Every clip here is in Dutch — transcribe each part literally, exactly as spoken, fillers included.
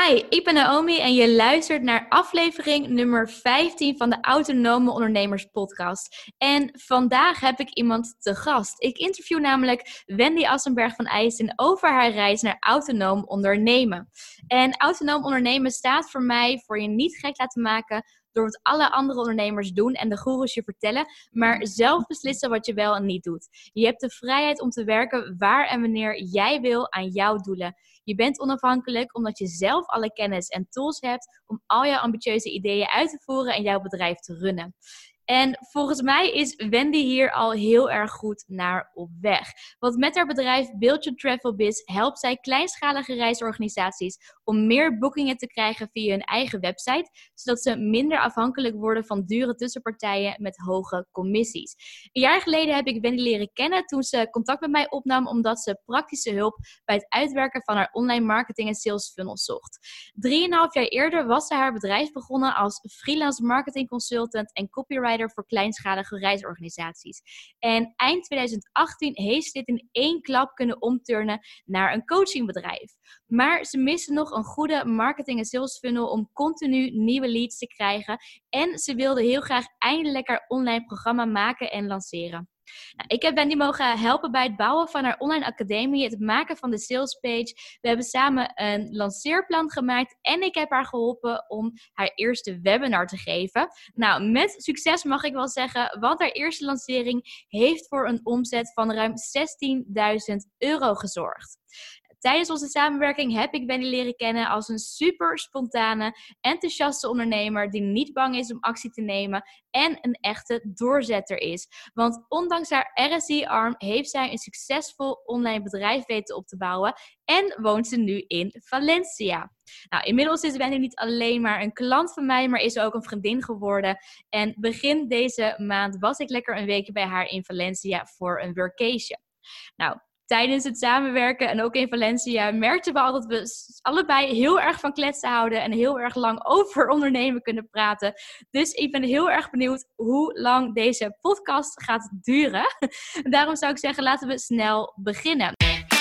Hi, ik ben Naomi en je luistert naar aflevering nummer vijftien van de Autonome Ondernemers podcast. En vandaag heb ik iemand te gast. Ik interview namelijk Wendy Assenberg van Eijsten over haar reis naar autonoom ondernemen. En autonoom ondernemen staat voor mij voor je niet gek laten maken door wat alle andere ondernemers doen en de goeroes je vertellen, maar zelf beslissen wat je wel en niet doet. Je hebt de vrijheid om te werken waar en wanneer jij wil aan jouw doelen. Je bent onafhankelijk omdat je zelf alle kennis en tools hebt om al jouw ambitieuze ideeën uit te voeren en jouw bedrijf te runnen. En volgens mij is Wendy hier al heel erg goed naar op weg. Want met haar bedrijf Build Your Travel Biz helpt zij kleinschalige reisorganisaties om meer boekingen te krijgen via hun eigen website, zodat ze minder afhankelijk worden van dure tussenpartijen met hoge commissies. Een jaar geleden heb ik Wendy leren kennen toen ze contact met mij opnam omdat ze praktische hulp bij het uitwerken van haar online marketing en sales funnels zocht. Drieënhalf jaar eerder was ze haar bedrijf begonnen als freelance marketing consultant en copywriter voor kleinschalige reisorganisaties. En eind twintig achttien heeft ze dit in één klap kunnen omturnen naar een coachingbedrijf. Maar ze miste nog een goede marketing en sales funnel om continu nieuwe leads te krijgen. En ze wilde heel graag eindelijk haar online programma maken en lanceren. Nou, ik heb Wendy mogen helpen bij het bouwen van haar online academie, het maken van de salespage. We hebben samen een lanceerplan gemaakt en ik heb haar geholpen om haar eerste webinar te geven. Nou, met succes mag ik wel zeggen, want haar eerste lancering heeft voor een omzet van ruim zestienduizend euro gezorgd. Tijdens onze samenwerking heb ik Wendy leren kennen als een super spontane, enthousiaste ondernemer die niet bang is om actie te nemen en een echte doorzetter is. Want ondanks haar R S I-arm heeft zij een succesvol online bedrijf weten op te bouwen en woont ze nu in Valencia. Nou, inmiddels is Wendy niet alleen maar een klant van mij, maar is ze ook een vriendin geworden. En begin deze maand was ik lekker een weekje bij haar in Valencia voor een workation. Nou, tijdens het samenwerken en ook in Valencia merkten we al dat we allebei heel erg van kletsen houden en heel erg lang over ondernemen kunnen praten. Dus ik ben heel erg benieuwd hoe lang deze podcast gaat duren. Daarom zou ik zeggen, laten we snel beginnen.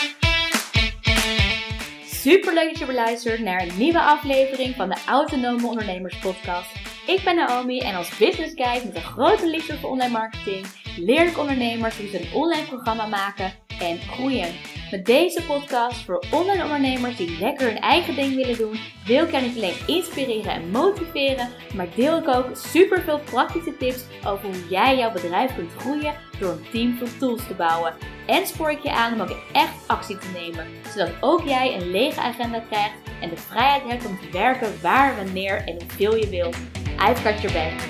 Super leuk dat je beluistert naar een nieuwe aflevering van de Autonome Ondernemers podcast. Ik ben Naomi en als business guide met een grote liefde voor online marketing leer ik ondernemers hoe ze een online programma maken en groeien. Met deze podcast voor online ondernemers die lekker hun eigen ding willen doen, wil ik jou niet alleen inspireren en motiveren, maar deel ik ook super veel praktische tips over hoe jij jouw bedrijf kunt groeien door een team van tools te bouwen. En spoor ik je aan om ook echt actie te nemen, zodat ook jij een lege agenda krijgt en de vrijheid hebt om te werken waar, wanneer en hoeveel je wilt. I've got your back.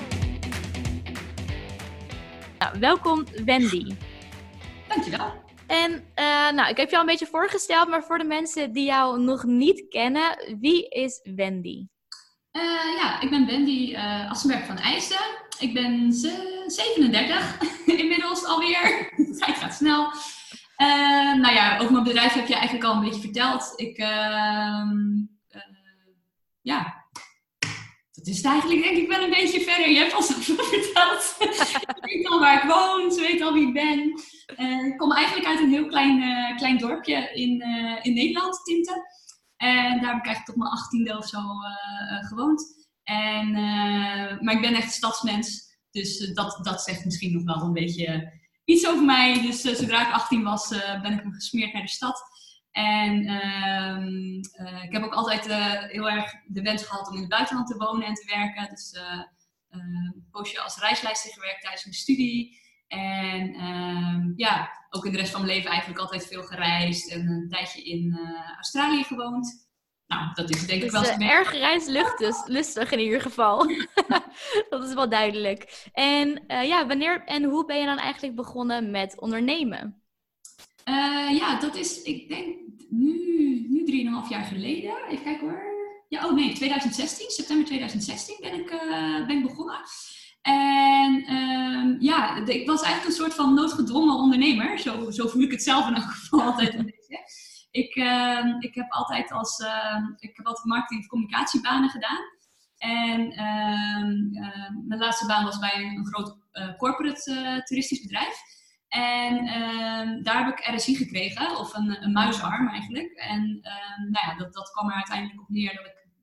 Nou, welkom Wendy. Dankjewel. En uh, nou, ik heb je al een beetje voorgesteld, maar voor de mensen die jou nog niet kennen, wie is Wendy? Uh, ja, ik ben Wendy uh, Assenberg van Eijsten. Ik ben ze- zevenendertig inmiddels alweer. De tijd gaat snel. Uh, nou ja, over mijn bedrijf heb je eigenlijk al een beetje verteld. Ik, uh, uh, ja... Dat is het eigenlijk denk ik wel een beetje verder. Je hebt al zoveel verteld. Je weet al waar ik woon, ze weet al wie ik ben. Uh, ik kom eigenlijk uit een heel klein, uh, klein dorpje in, uh, in Nederland, Tinte. En daar heb ik eigenlijk tot mijn achttiende of zo uh, uh, gewoond. En, uh, maar ik ben echt een stadsmens. Dus uh, dat, dat zegt misschien nog wel een beetje iets over mij. Dus uh, zodra ik achttien was, uh, ben ik hem gesmeerd naar de stad. En uh, uh, ik heb ook altijd uh, heel erg de wens gehad om in het buitenland te wonen en te werken. Dus uh, uh, een poosje als reisleider gewerkt tijdens mijn studie. En uh, ja, ook in de rest van mijn leven eigenlijk altijd veel gereisd. En een tijdje in uh, Australië gewoond. Nou, dat is denk ik dus, wel... Uh, erg reislustig in ieder geval. Dat is wel duidelijk. En uh, ja, wanneer en hoe ben je dan eigenlijk begonnen met ondernemen? Uh, ja, dat is, ik denk, nu, nu drieënhalf jaar geleden. Even kijken hoor. Ja, oh nee, twintig zestien. September twintig zestien ben ik, uh, ben ik begonnen. En uh, ja, ik was eigenlijk een soort van noodgedwongen ondernemer. Zo, zo voel ik het zelf in elk geval altijd een beetje. Ik, uh, ik heb altijd als, uh, ik heb altijd marketing- en communicatiebanen gedaan. En uh, uh, mijn laatste baan was bij een, een groot uh, corporate uh, toeristisch bedrijf. En uh, daar heb ik R S I gekregen, of een, een muisarm eigenlijk. En uh, nou ja, dat, dat kwam er uiteindelijk op neer dat ik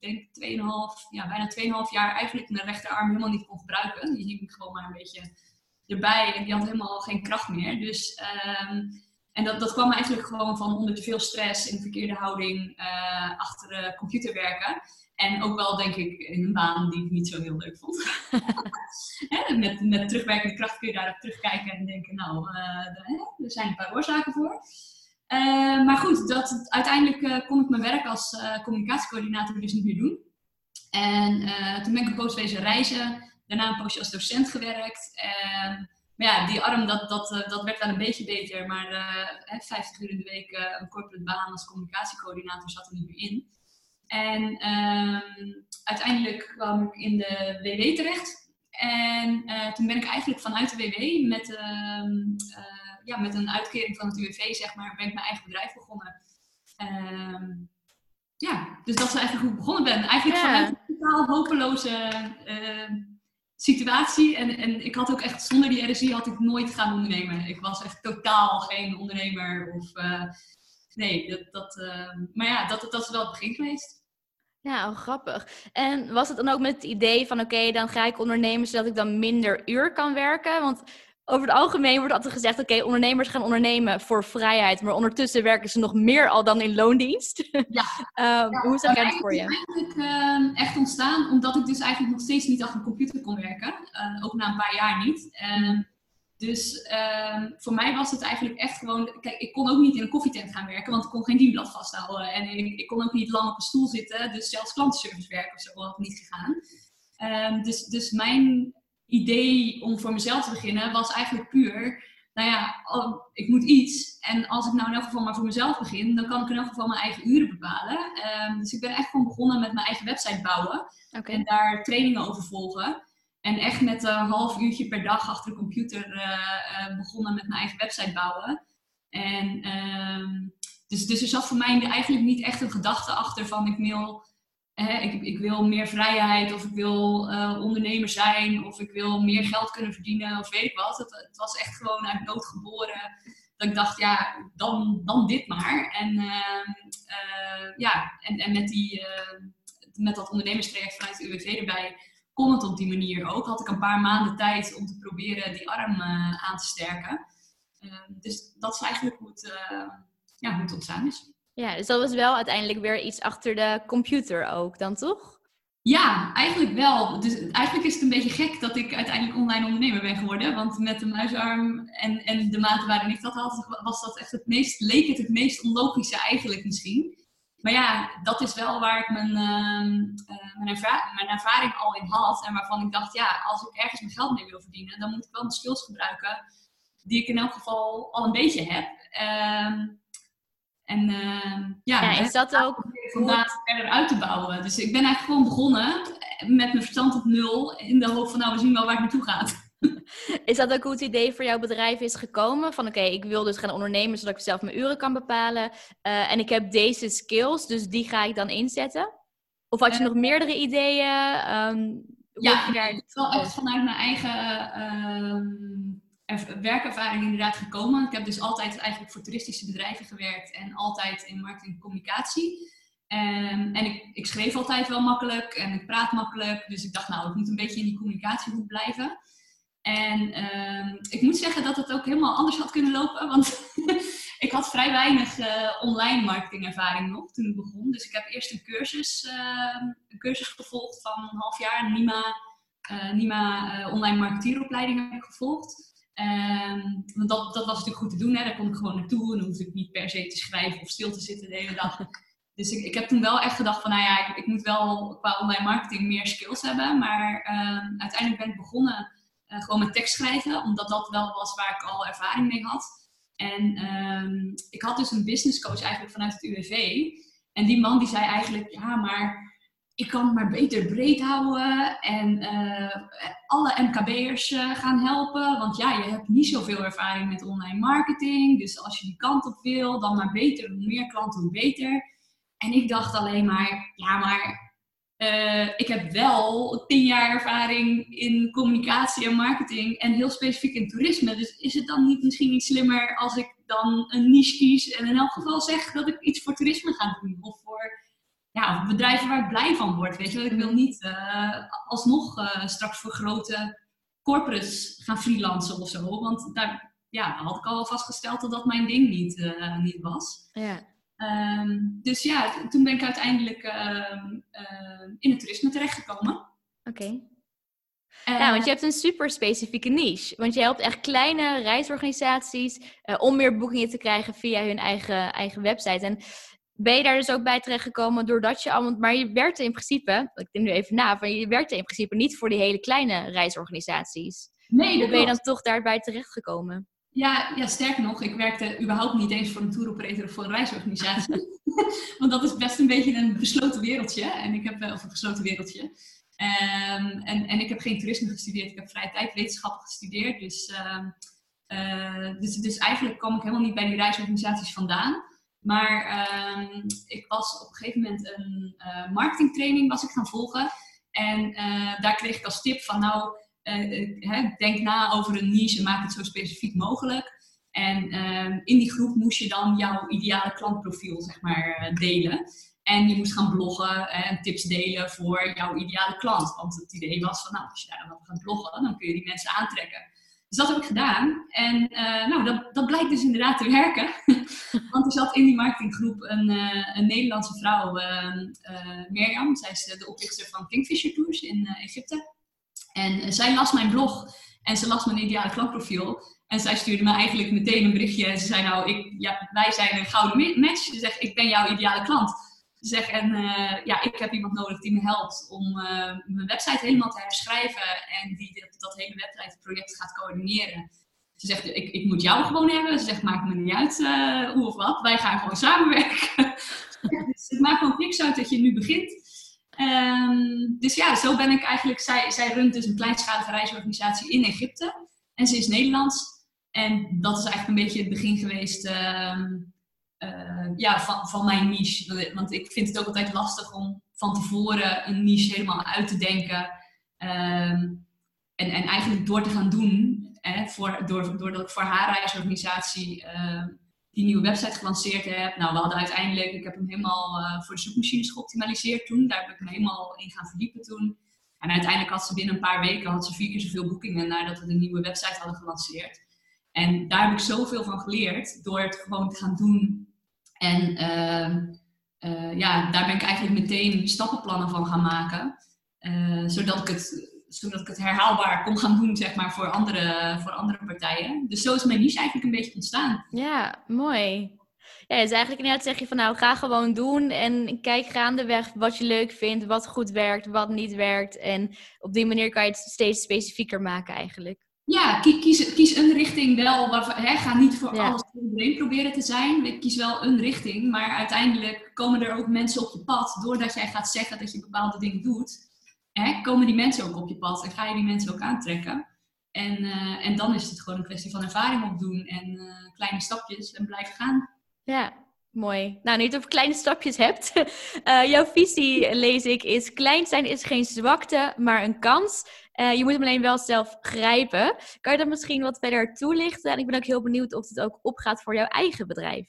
denk tweeënhalf, ja, bijna tweeënhalf jaar eigenlijk mijn rechterarm helemaal niet kon gebruiken. Die hing gewoon maar een beetje erbij en die had helemaal geen kracht meer. Dus, um, en dat, dat kwam eigenlijk gewoon van onder te veel stress in verkeerde houding uh, achter de computer werken. En ook wel, denk ik, in een baan die ik niet zo heel leuk vond. met, met terugwerkende kracht kun je daarop terugkijken en denken, nou, uh, er zijn een paar oorzaken voor. Uh, maar goed, dat, uiteindelijk uh, kon ik mijn werk als uh, communicatiecoördinator dus niet meer doen. En uh, toen ben ik een poos wezen reizen. Daarna een poosje als docent gewerkt. Uh, maar ja, die arm, dat, dat, uh, dat werd wel een beetje beter. Maar uh, vijftig uur in de week uh, een corporate baan als communicatiecoördinator zat er niet meer in. En uh, uiteindelijk kwam ik in de W W terecht. En uh, toen ben ik eigenlijk vanuit de W W met, uh, uh, ja, met een uitkering van het U W V, zeg maar, ben ik mijn eigen bedrijf begonnen. Uh, ja, dus dat is eigenlijk hoe ik begonnen ben. Eigenlijk ja. vanuit een totaal hopeloze uh, situatie. En, en ik had ook echt, zonder die R S I had ik nooit gaan ondernemen. Ik was echt totaal geen ondernemer of... Uh, Nee, dat, dat, uh, maar ja, dat, dat is wel het begin geweest. Ja, oh, grappig. En was het dan ook met het idee van, oké, okay, dan ga ik ondernemen zodat ik dan minder uur kan werken? Want over het algemeen wordt altijd gezegd, oké, okay, ondernemers gaan ondernemen voor vrijheid, maar ondertussen werken ze nog meer al dan in loondienst. Ja. uh, ja hoe zag jij dat voor je? Het is eigenlijk uh, echt ontstaan omdat ik dus eigenlijk nog steeds niet achter een computer kon werken. Uh, ook na een paar jaar niet. Uh, Dus um, voor mij was het eigenlijk echt gewoon... Kijk, ik kon ook niet in een koffietent gaan werken, want ik kon geen dienblad vasthouden. En ik, ik kon ook niet lang op een stoel zitten, dus zelfs klantenservice werken of zo had niet gegaan. Um, dus, dus mijn idee om voor mezelf te beginnen was eigenlijk puur... Nou ja, oh, ik moet iets. En als ik nou in elk geval maar voor mezelf begin, dan kan ik in elk geval mijn eigen uren bepalen. Um, dus ik ben echt gewoon begonnen met mijn eigen website bouwen. Okay. En daar trainingen over volgen. En echt met een half uurtje per dag achter de computer uh, uh, begonnen met mijn eigen website bouwen. En uh, dus, dus er zat voor mij eigenlijk niet echt een gedachte achter van ik wil, eh, ik, ik wil meer vrijheid of ik wil uh, ondernemer zijn of ik wil meer geld kunnen verdienen of weet ik wat. Het, het was echt gewoon uit nood geboren dat ik dacht, ja, dan, dan dit maar. En, uh, uh, ja, en, en met, die, uh, met dat ondernemerstraject vanuit de U W V erbij... kon het op die manier ook. Had ik een paar maanden tijd om te proberen die arm uh, aan te sterken. Uh, dus dat is eigenlijk hoe het, uh, ja, hoe het ontstaan is. Ja, dus dat was wel uiteindelijk weer iets achter de computer ook dan, toch? Ja, eigenlijk wel. Dus eigenlijk is het een beetje gek dat ik uiteindelijk online ondernemer ben geworden. Want met de muisarm en, en de mate waarin ik dat had, was dat echt het meest, leek het het meest onlogische eigenlijk misschien. Maar ja, dat is wel waar ik mijn, uh, uh, mijn, erva- mijn ervaring al in had. En waarvan ik dacht, ja, als ik ergens mijn geld mee wil verdienen, dan moet ik wel mijn skills gebruiken. Die ik in elk geval al een beetje heb. Uh, en uh, ja, ja, is dat ook vandaag verder uit te bouwen. Dus ik ben eigenlijk gewoon begonnen met mijn verstand op nul. In de hoop van, nou, we zien wel waar het naartoe gaat. Is dat ook hoe het idee voor jouw bedrijf is gekomen? Van oké, okay, ik wil dus gaan ondernemen zodat ik zelf mijn uren kan bepalen. Uh, en ik heb deze skills, dus die ga ik dan inzetten? Of had je uh, nog meerdere ideeën? Um, ja, nee, het is wel echt vanuit mijn eigen uh, werkervaring inderdaad gekomen. Ik heb dus altijd eigenlijk voor toeristische bedrijven gewerkt en altijd in marketing en communicatie. Um, en ik, ik schreef altijd wel makkelijk en ik praat makkelijk. Dus ik dacht, nou, ik moet een beetje in die communicatiehoek blijven. En uh, ik moet zeggen dat het ook helemaal anders had kunnen lopen, want ik had vrij weinig uh, online marketingervaring nog toen ik begon. Dus ik heb eerst een cursus, uh, een cursus gevolgd van een half jaar, een NIMA, uh, NIMA uh, online marketeeropleiding heb ik gevolgd. Um, want dat, dat was natuurlijk goed te doen, hè. Daar kon ik gewoon naartoe en dan hoefde ik niet per se te schrijven of stil te zitten de hele dag. Dus ik, ik heb toen wel echt gedacht van, nou ja, ik, ik moet wel qua online marketing meer skills hebben. Maar uh, uiteindelijk ben ik begonnen uh, gewoon met tekst schrijven, omdat dat wel was waar ik al ervaring mee had. En um, ik had dus een business coach eigenlijk vanuit het U W V. En die man die zei eigenlijk, ja, maar ik kan het maar beter breed houden en uh, alle M K B'ers uh, gaan helpen. Want ja, je hebt niet zoveel ervaring met online marketing. Dus als je die kant op wil, dan maar beter. Hoe meer klanten, hoe beter. En ik dacht alleen maar, ja, maar uh, ik heb wel tien jaar ervaring in communicatie en marketing en heel specifiek in toerisme. Dus is het dan niet misschien niet slimmer als ik dan een niche kies en in elk geval zeg dat ik iets voor toerisme ga doen of voor... ja, of bedrijven waar ik blij van word. Weet je wel? Ik wil niet uh, alsnog uh, straks voor grote corporates gaan freelancen of zo. Want daar, ja, daar had ik al wel vastgesteld dat dat mijn ding niet, uh, niet was. Ja. Um, dus ja, t- toen ben ik uiteindelijk uh, uh, in het toerisme terechtgekomen. Oké. Okay. Uh, ja, want je hebt een super specifieke niche. Want je helpt echt kleine reisorganisaties uh, om meer boekingen te krijgen via hun eigen, eigen website. En ben je daar dus ook bij terechtgekomen doordat je allemaal... Maar je werkte in principe, ik denk nu even na, van je werkte in principe niet voor die hele kleine reisorganisaties. Nee, Hoe ben je dan toch daarbij terechtgekomen? Ja, ja, sterker nog, ik werkte überhaupt niet eens voor een tour operator of voor een reisorganisatie. Want dat is best een beetje een besloten wereldje. En ik heb, of een gesloten wereldje. Um, en, en ik heb geen toerisme gestudeerd, ik heb vrije tijdwetenschappen gestudeerd. Dus, uh, uh, dus, dus eigenlijk kwam ik helemaal niet bij die reisorganisaties vandaan. Maar um, ik was op een gegeven moment een uh, marketingtraining was ik gaan volgen. En uh, daar kreeg ik als tip van nou... Uh, uh, denk na over een niche en maak het zo specifiek mogelijk. En uh, in die groep moest je dan jouw ideale klantprofiel zeg maar, uh, delen. En je moest gaan bloggen en tips delen voor jouw ideale klant. Want het idee was van, nou, als je daar dan gaat bloggen, dan kun je die mensen aantrekken. Dus dat heb ik gedaan. En uh, nou, dat, dat blijkt dus inderdaad te werken. Want er zat in die marketinggroep een, uh, een Nederlandse vrouw, uh, uh, Mirjam. Zij is de oprichter van Kingfisher Tours in uh, Egypte. En uh, zij las mijn blog en ze las mijn ideale klantprofiel. En zij stuurde me eigenlijk meteen een berichtje. En ze zei nou, ik, ja, wij zijn een gouden match. Ze zegt, ik ben jouw ideale klant. Ze zegt, en uh, ja, ik heb iemand nodig die me helpt om uh, mijn website helemaal te herschrijven. En die dat, dat hele websiteproject gaat coördineren. Ze zegt, ik, ik moet jou gewoon hebben. Ze zegt, maakt me niet uit uh, hoe of wat. Wij gaan gewoon samenwerken. Dus het maakt gewoon niks uit dat je nu begint. Um, dus ja, zo ben ik eigenlijk... Zij, zij runt dus een kleinschalige reisorganisatie in Egypte. En ze is Nederlands. En dat is eigenlijk een beetje het begin geweest uh, uh, ja, van, van mijn niche. Want ik vind het ook altijd lastig om van tevoren een niche helemaal uit te denken. Um, en, en eigenlijk door te gaan doen. Hè, voor, door, doordat ik voor haar reisorganisatie... Uh, die nieuwe website gelanceerd heb. Nou, we hadden uiteindelijk, ik heb hem helemaal uh, voor de zoekmachines geoptimaliseerd toen. Daar heb ik me helemaal in gaan verdiepen toen. En uiteindelijk had ze binnen een paar weken had ze vier keer zoveel boekingen nadat we de nieuwe website hadden gelanceerd. En daar heb ik zoveel van geleerd door het gewoon te gaan doen. En uh, uh, ja, daar ben ik eigenlijk meteen stappenplannen van gaan maken. Uh, zodat ik het... zodat ik het herhaalbaar kon gaan doen, zeg maar, voor andere, voor andere partijen. Dus zo is mijn niche eigenlijk een beetje ontstaan. Ja, mooi. Ja, dus eigenlijk inderdaad zeg je van, nou, ga gewoon doen en kijk gaandeweg wat je leuk vindt, wat goed werkt, wat niet werkt. En op die manier kan je het steeds specifieker maken eigenlijk. Ja, kies, kies een richting wel. Waarvan, hè, ga niet voor ja. alles voor iedereen proberen te zijn. Kies wel een richting, maar uiteindelijk komen er ook mensen op je pad, doordat jij gaat zeggen dat je bepaalde dingen doet. Hè, komen die mensen ook op je pad en ga je die mensen ook aantrekken. En, uh, en dan is het gewoon een kwestie van ervaring opdoen en uh, kleine stapjes en blijven gaan. Ja, mooi. Nou, nu je het over kleine stapjes hebt. Uh, jouw visie, lees ik, is klein zijn is geen zwakte, maar een kans. Uh, je moet hem alleen wel zelf grijpen. Kan je dat misschien wat verder toelichten? En ik ben ook heel benieuwd of het ook opgaat voor jouw eigen bedrijf.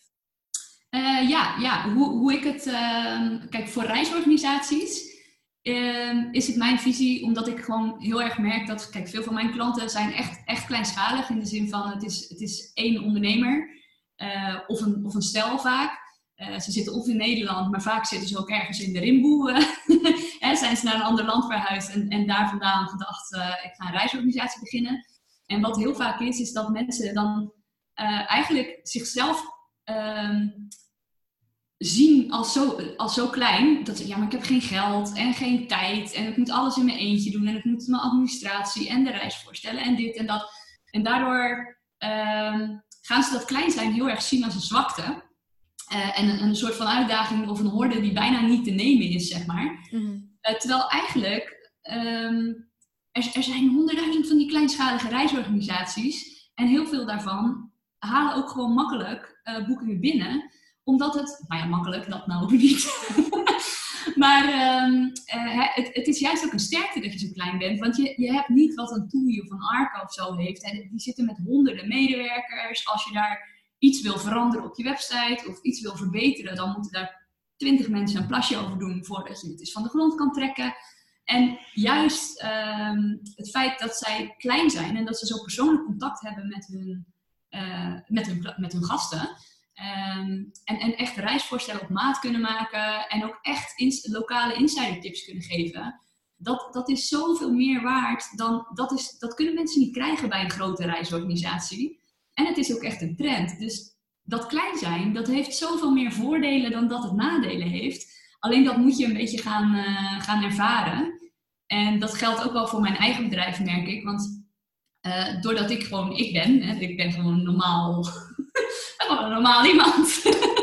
Uh, ja, ja. Hoe, hoe ik het... Uh, kijk, voor reisorganisaties... Uh, is het mijn visie, omdat ik gewoon heel erg merk dat, kijk, veel van mijn klanten zijn echt, echt kleinschalig. In de zin van, het is, het is één ondernemer uh, of, een, of een stel vaak. Uh, ze zitten of in Nederland, maar vaak zitten ze ook ergens in de rimboe. Uh, zijn ze naar een ander land verhuisd en, en daar vandaan gedacht, uh, ik ga een reisorganisatie beginnen. En wat heel vaak is, is dat mensen dan uh, eigenlijk zichzelf... Uh, zien als zo, als zo klein, dat ze, ja, maar ik heb geen geld en geen tijd en ik moet alles in mijn eentje doen en ik moet mijn administratie en de reis voorstellen en dit en dat. En daardoor um, gaan ze dat klein zijn heel erg zien als een zwakte uh, en een, een soort van uitdaging of een horde die bijna niet te nemen is, zeg maar. Mm-hmm. Uh, terwijl eigenlijk, um, er, er zijn honderdduizend van die kleinschalige reisorganisaties en heel veel daarvan halen ook gewoon makkelijk uh, boekingen binnen. Omdat het, nou ja, makkelijk, dat nou ook niet. maar um, uh, het, het is juist ook een sterkte dat je zo klein bent. Want je, je hebt niet wat een TUI of een Arca of zo heeft. Hè. Die zitten met honderden medewerkers. Als je daar iets wil veranderen op je website of iets wil verbeteren, dan moeten daar twintig mensen een plasje over doen voordat je het eens van de grond kan trekken. En juist um, het feit dat zij klein zijn en dat ze zo persoonlijk contact hebben met hun, uh, met hun, met hun gasten. Um, en, en echt reisvoorstellen op maat kunnen maken. En ook echt ins- lokale insidertips kunnen geven. Dat, dat is zoveel meer waard dan... Dat, is, dat kunnen mensen niet krijgen bij een grote reisorganisatie. En het is ook echt een trend. Dus dat klein zijn, dat heeft zoveel meer voordelen dan dat het nadelen heeft. Alleen dat moet je een beetje gaan, uh, gaan ervaren. En dat geldt ook wel voor mijn eigen bedrijf, merk ik. Want uh, doordat ik gewoon ik ben, hè, ik ben gewoon normaal, gewoon een normaal iemand.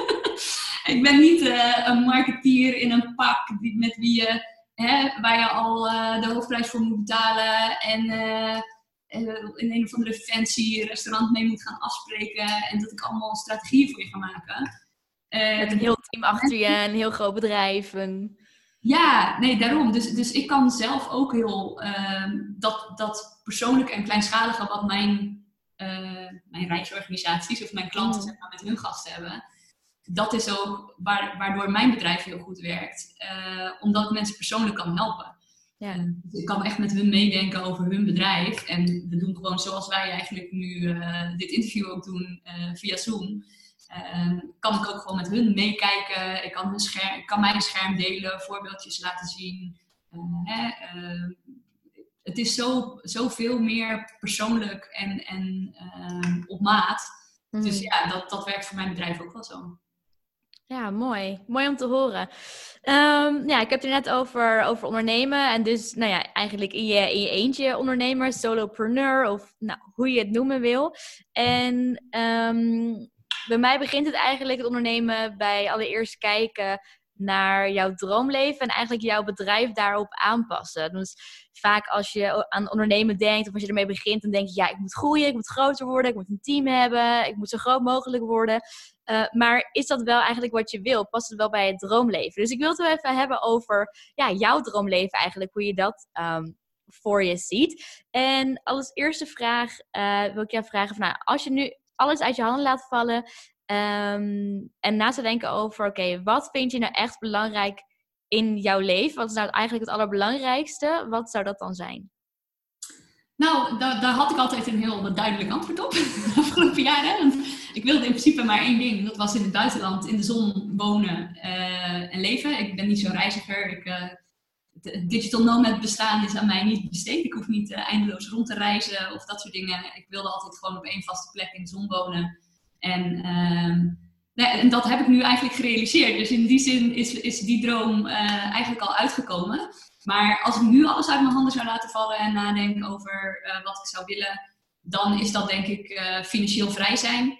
Ik ben niet uh, een marketeer in een pak die, met wie je, hè, waar je al uh, de hoofdprijs voor moet betalen. En uh, uh, in een of andere fancy restaurant mee moet gaan afspreken. En dat ik allemaal strategieën voor je ga maken. Uh, Met een heel team achter je, een heel groot bedrijf. En... Ja, nee, daarom. Dus, dus ik kan zelf ook heel uh, dat, dat persoonlijke en kleinschalige wat mijn, uh, mijn reisorganisaties of mijn klanten mm. zeg maar, met hun gasten hebben. Dat is ook waar, waardoor mijn bedrijf heel goed werkt. Uh, omdat ik mensen persoonlijk kan helpen. Ja. Uh, dus ik kan echt met hun meedenken over hun bedrijf. En we doen gewoon zoals wij eigenlijk nu uh, dit interview ook doen uh, via Zoom. Uh, kan ik ook gewoon met hun meekijken. Ik kan, hun scherm, ik kan mijn scherm delen, voorbeeldjes laten zien. Uh, hè, uh, het is zo, zo veel meer persoonlijk en, en uh, op maat. Mm. Dus ja, dat, dat werkt voor mijn bedrijf ook wel zo. Ja, mooi. Mooi om te horen. Um, ja, ik heb het er net over, over ondernemen. En dus, nou ja, eigenlijk in je, in je eentje ondernemer, solopreneur of nou, hoe je het noemen wil. En um, bij mij begint het eigenlijk, het ondernemen, bij allereerst kijken naar jouw droomleven en eigenlijk jouw bedrijf daarop aanpassen. Dus vaak als je aan ondernemen denkt of als je ermee begint, dan denk je, ja, ik moet groeien, ik moet groter worden, ik moet een team hebben, ik moet zo groot mogelijk worden. Uh, maar is dat wel eigenlijk wat je wil? Past het wel bij het droomleven? Dus ik wil het wel even hebben over ja, jouw droomleven eigenlijk, hoe je dat um, voor je ziet. En als eerste vraag uh, wil ik jou vragen, van, nou, als je nu alles uit je handen laat vallen um, en na te denken over, oké, okay, wat vind je nou echt belangrijk in jouw leven? Wat is nou eigenlijk het allerbelangrijkste? Wat zou dat dan zijn? Nou, daar, daar had ik altijd een heel duidelijk antwoord op de afgelopen jaren. Want ik wilde in principe maar één ding. Dat was in het buitenland, in de zon wonen uh, en leven. Ik ben niet zo'n reiziger. Ik, uh, het digital nomad bestaan is aan mij niet besteed. Ik hoef niet uh, eindeloos rond te reizen of dat soort dingen. Ik wilde altijd gewoon op één vaste plek in de zon wonen. En, uh, nee, en dat heb ik nu eigenlijk gerealiseerd. Dus in die zin is, is die droom uh, eigenlijk al uitgekomen. Maar als ik nu alles uit mijn handen zou laten vallen en nadenken over uh, wat ik zou willen, dan is dat denk ik uh, financieel vrij zijn.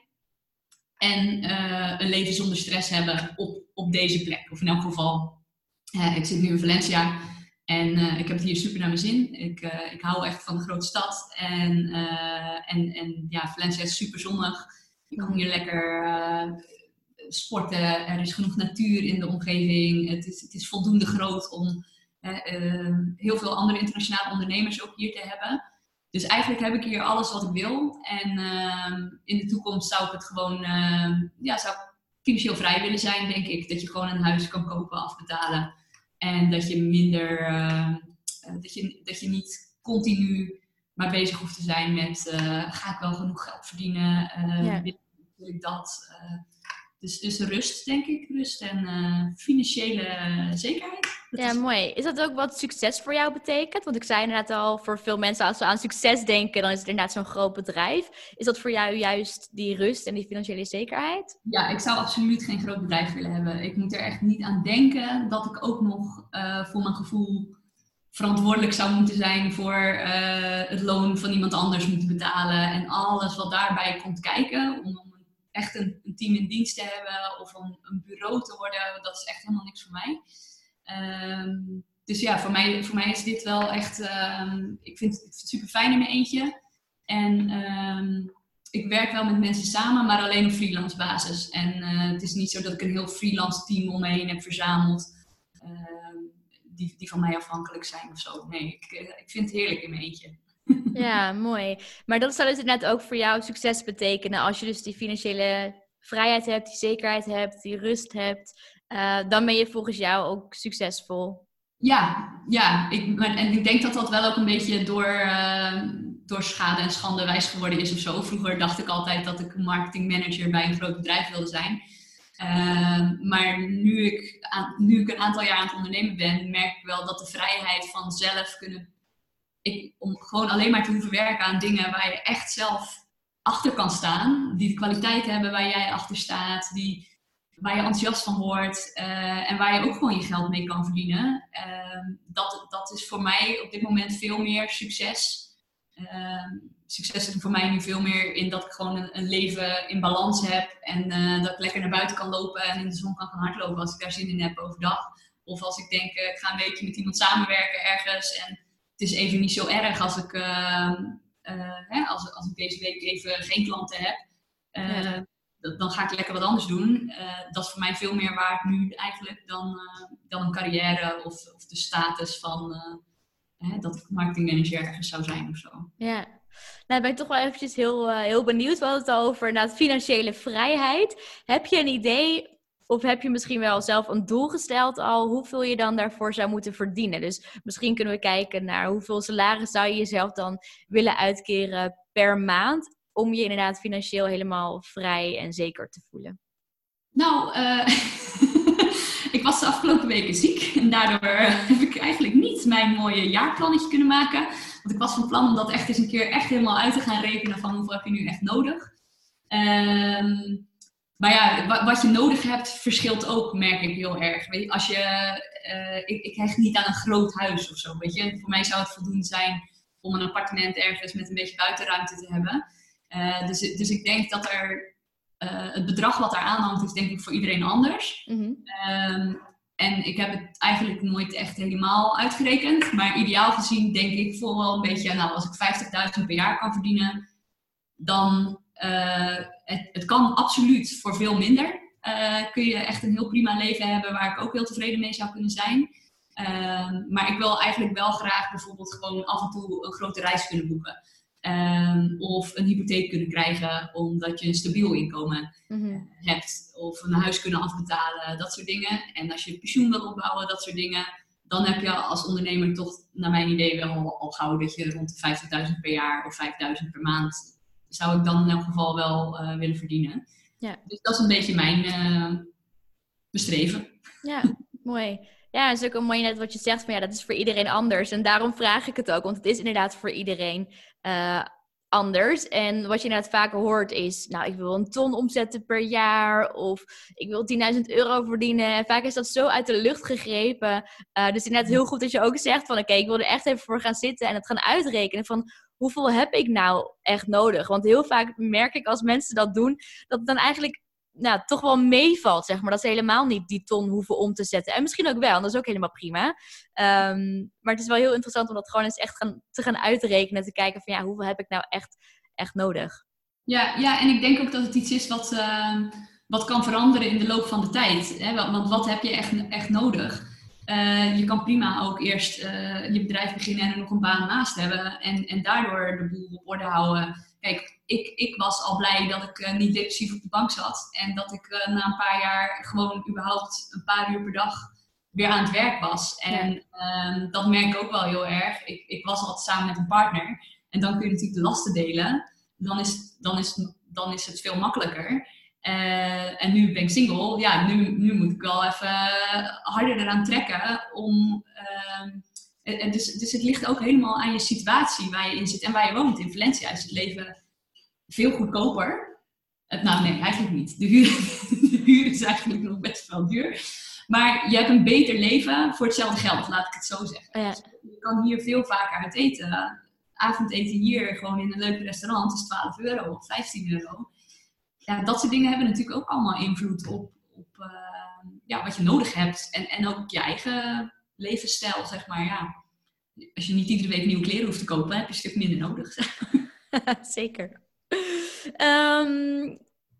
En uh, een leven zonder stress hebben op, op deze plek. Of in elk geval, uh, ik zit nu in Valencia en uh, ik heb het hier super naar mijn zin. Ik, uh, ik hou echt van de grote stad. En, uh, en, en ja, Valencia is super zonnig. Je kan hier lekker uh, sporten. Er is genoeg natuur in de omgeving. Het is, het is voldoende groot om uh, uh, heel veel andere internationale ondernemers ook hier te hebben. Dus eigenlijk heb ik hier alles wat ik wil. En uh, in de toekomst zou ik het gewoon, uh, ja, zou ik financieel vrij willen zijn, denk ik. Dat je gewoon een huis kan kopen, afbetalen. En dat je minder, uh, dat, je, dat je niet continu maar bezig hoeft te zijn met, uh, ga ik wel genoeg geld verdienen? Uh, ja. wil, wil ik dat? Uh, dus, dus rust, denk ik. Rust en uh, financiële zekerheid. Dat ja, is... mooi. Is dat ook wat succes voor jou betekent? Want ik zei inderdaad al, voor veel mensen, als ze aan succes denken, dan is het inderdaad zo'n groot bedrijf. Is dat voor jou juist die rust en die financiële zekerheid? Ja, ik zou absoluut geen groot bedrijf willen hebben. Ik moet er echt niet aan denken dat ik ook nog uh, voor mijn gevoel verantwoordelijk zou moeten zijn voor uh, het loon van iemand anders moeten betalen. En alles wat daarbij komt kijken. Om, om echt een, een team in dienst te hebben of om een bureau te worden. Dat is echt helemaal niks voor mij. Um, dus ja, voor mij, voor mij is dit wel echt... Um, ik vind het super fijn in mijn eentje. En um, ik werk wel met mensen samen, maar alleen op freelance basis. En uh, het is niet zo dat ik een heel freelance team om me heen heb verzameld. Uh, die, die van mij afhankelijk zijn of zo. Nee, ik, ik vind het heerlijk in mijn eentje. Ja, mooi. Maar dat zou dus net ook voor jou succes betekenen als je dus die financiële vrijheid hebt, die zekerheid hebt, die rust hebt, uh, dan ben je volgens jou ook succesvol. Ja, ja. Ik, maar, en ik denk dat dat wel ook een beetje door, uh, door schade en schande wijs geworden is of zo. Vroeger dacht ik altijd dat ik een marketingmanager bij een groot bedrijf wilde zijn. Uh, maar nu ik, aan, nu ik een aantal jaar aan het ondernemen ben, merk ik wel dat de vrijheid van zelf kunnen... Ik, om gewoon alleen maar te hoeven werken aan dingen waar je echt zelf achter kan staan. Die de kwaliteit hebben waar jij achter staat. Die, waar je enthousiast van wordt. Uh, en waar je ook gewoon je geld mee kan verdienen. Uh, dat, dat is voor mij op dit moment veel meer succes. Uh, succes is voor mij nu veel meer in dat ik gewoon een, een leven in balans heb. En uh, dat ik lekker naar buiten kan lopen en in de zon kan gaan hardlopen als ik daar zin in heb overdag. Of als ik denk, uh, ik ga een weekje met iemand samenwerken ergens. En het is even niet zo erg als ik, uh, uh, hè, als, als ik deze week even geen klanten heb. Uh, ja. Dan ga ik lekker wat anders doen. Uh, dat is voor mij veel meer waard nu eigenlijk dan, uh, dan een carrière of, of de status van uh, hè, dat ik marketingmanager ergens zou zijn of zo. Ja, nou ben ik toch wel eventjes heel, uh, heel benieuwd. We hadden het al over inderdaad financiële vrijheid. Heb je een idee of heb je misschien wel zelf een doel gesteld al hoeveel je dan daarvoor zou moeten verdienen? Dus misschien kunnen we kijken naar hoeveel salaris zou je jezelf dan willen uitkeren per maand om je inderdaad financieel helemaal vrij en zeker te voelen? Nou, uh, ik was de afgelopen weken ziek en daardoor heb ik eigenlijk niet mijn mooie jaarplannetje kunnen maken. Want ik was van plan om dat echt eens een keer echt helemaal uit te gaan rekenen van hoeveel heb je nu echt nodig. Um, maar ja, wat je nodig hebt verschilt ook, merk ik heel erg. Weet je, als je, uh, ik, ik hecht niet aan een groot huis of zo, weet je. Voor mij zou het voldoende zijn om een appartement ergens met een beetje buitenruimte te hebben. Uh, dus, dus ik denk dat er uh, het bedrag wat daar aan hangt is denk ik voor iedereen anders. Mm-hmm. Um, en ik heb het eigenlijk nooit echt helemaal uitgerekend. Maar ideaal gezien denk ik voor wel een beetje, nou als ik vijftigduizend per jaar kan verdienen, dan uh, het, het kan absoluut voor veel minder. Uh, kun je echt een heel prima leven hebben waar ik ook heel tevreden mee zou kunnen zijn. Uh, maar ik wil eigenlijk wel graag bijvoorbeeld gewoon af en toe een grote reis kunnen boeken. Um, of een hypotheek kunnen krijgen omdat je een stabiel inkomen mm-hmm. hebt. Of een huis kunnen afbetalen, dat soort dingen. En als je pensioen wil opbouwen, dat soort dingen. Dan heb je als ondernemer toch, naar mijn idee, wel al, al gauw dat je rond de vijftigduizend per jaar of vijfduizend per maand zou ik dan in elk geval wel uh, willen verdienen. Ja. Dus dat is een beetje mijn uh, bestreven. Ja, mooi. Ja, het is ook een mooi net wat je zegt, van ja, dat is voor iedereen anders. En daarom vraag ik het ook, want het is inderdaad voor iedereen uh, anders. En wat je inderdaad vaker hoort is, nou, ik wil een ton omzetten per jaar of ik wil tienduizend euro verdienen. En vaak is dat zo uit de lucht gegrepen. Uh, dus inderdaad heel goed dat je ook zegt van, oké, okay, ik wil er echt even voor gaan zitten en het gaan uitrekenen van, hoeveel heb ik nou echt nodig? Want heel vaak merk ik als mensen dat doen, dat het dan eigenlijk nou, toch wel meevalt, zeg maar. Dat ze helemaal niet die ton hoeven om te zetten. En misschien ook wel, dat is ook helemaal prima. Um, maar het is wel heel interessant om dat gewoon eens echt gaan, te gaan uitrekenen. Te kijken van, ja, hoeveel heb ik nou echt, echt nodig? Ja, ja, en ik denk ook dat het iets is wat, uh, wat kan veranderen in de loop van de tijd. Hè? Want wat heb je echt, echt nodig? Uh, je kan prima ook eerst uh, je bedrijf beginnen en er nog een baan naast hebben. En, en daardoor de boel op orde houden. Kijk, ik, ik was al blij dat ik uh, niet depressief op de bank zat. En dat ik uh, na een paar jaar gewoon überhaupt een paar uur per dag weer aan het werk was. En ja. uh, dat merk ik ook wel heel erg. Ik, ik was altijd samen met een partner. En dan kun je natuurlijk de lasten delen. Dan is, dan is, dan is het veel makkelijker. Uh, en nu ben ik single. Ja, nu, nu moet ik wel even harder eraan trekken om... Uh, En dus, dus het ligt ook helemaal aan je situatie waar je in zit en waar je woont. In Valencia is het leven veel goedkoper. Nou nee, eigenlijk niet. De huur, de huur is eigenlijk nog best wel duur. Maar je hebt een beter leven voor hetzelfde geld, laat ik het zo zeggen. Ja. Dus je kan hier veel vaker uit eten. Avondeten hier gewoon in een leuk restaurant is twaalf euro of vijftien euro. Ja, dat soort dingen hebben natuurlijk ook allemaal invloed op, op uh, ja, wat je nodig hebt. En, en ook je eigen levensstijl, zeg maar, ja. Als je niet iedere week nieuwe kleren hoeft te kopen, heb je een stuk minder nodig. Zeker. Um,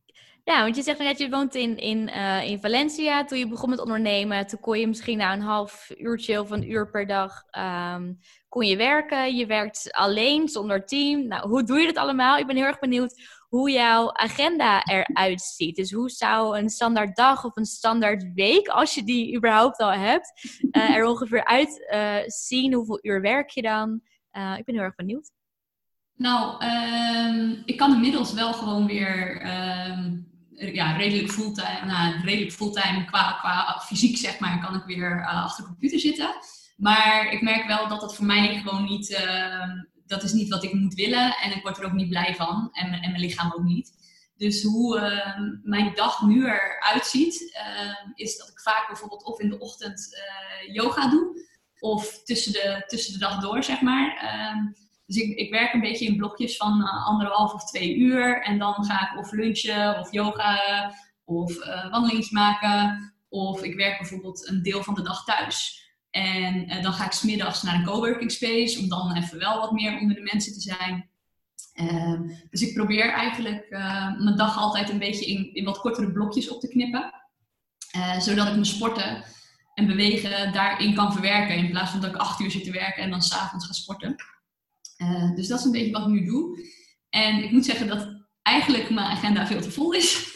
Ja, want je zegt net, je woont in, in, uh, in Valencia. Toen je begon met ondernemen, toen kon je misschien na een half uurtje of een uur per dag um, kon je werken. Je werkt alleen, zonder team. Nou, hoe doe je dat allemaal? Ik ben heel erg benieuwd hoe jouw agenda eruit ziet. Dus hoe zou een standaard dag of een standaard week, als je die überhaupt al hebt, uh, er ongeveer uit uh, zien? Hoeveel uur werk je dan? Uh, ik ben heel erg benieuwd. Nou, um, ik kan inmiddels wel gewoon weer um, ja, redelijk fulltime, nou, redelijk fulltime qua, qua fysiek zeg maar, kan ik weer uh, achter de computer zitten. Maar ik merk wel dat dat voor mij gewoon niet, uh, dat is niet wat ik moet willen en ik word er ook niet blij van en, en mijn lichaam ook niet. Dus hoe uh, mijn dag nu eruit ziet, uh, is dat ik vaak bijvoorbeeld of in de ochtend uh, yoga doe of tussen de, tussen de dag door zeg maar. Uh, Dus ik, ik werk een beetje in blokjes van uh, anderhalf of twee uur. En dan ga ik of lunchen of yoga of uh, wandelings maken. Of ik werk bijvoorbeeld een deel van de dag thuis. En uh, dan ga ik 's middags naar een coworking space. Om dan even wel wat meer onder de mensen te zijn. Uh, dus ik probeer eigenlijk uh, mijn dag altijd een beetje in, in wat kortere blokjes op te knippen. Uh, zodat ik mijn sporten en bewegen daarin kan verwerken. In plaats van dat ik acht uur zit te werken en dan 's avonds ga sporten. Uh, dus dat is een beetje wat ik nu doe. En ik moet zeggen dat eigenlijk mijn agenda veel te vol is.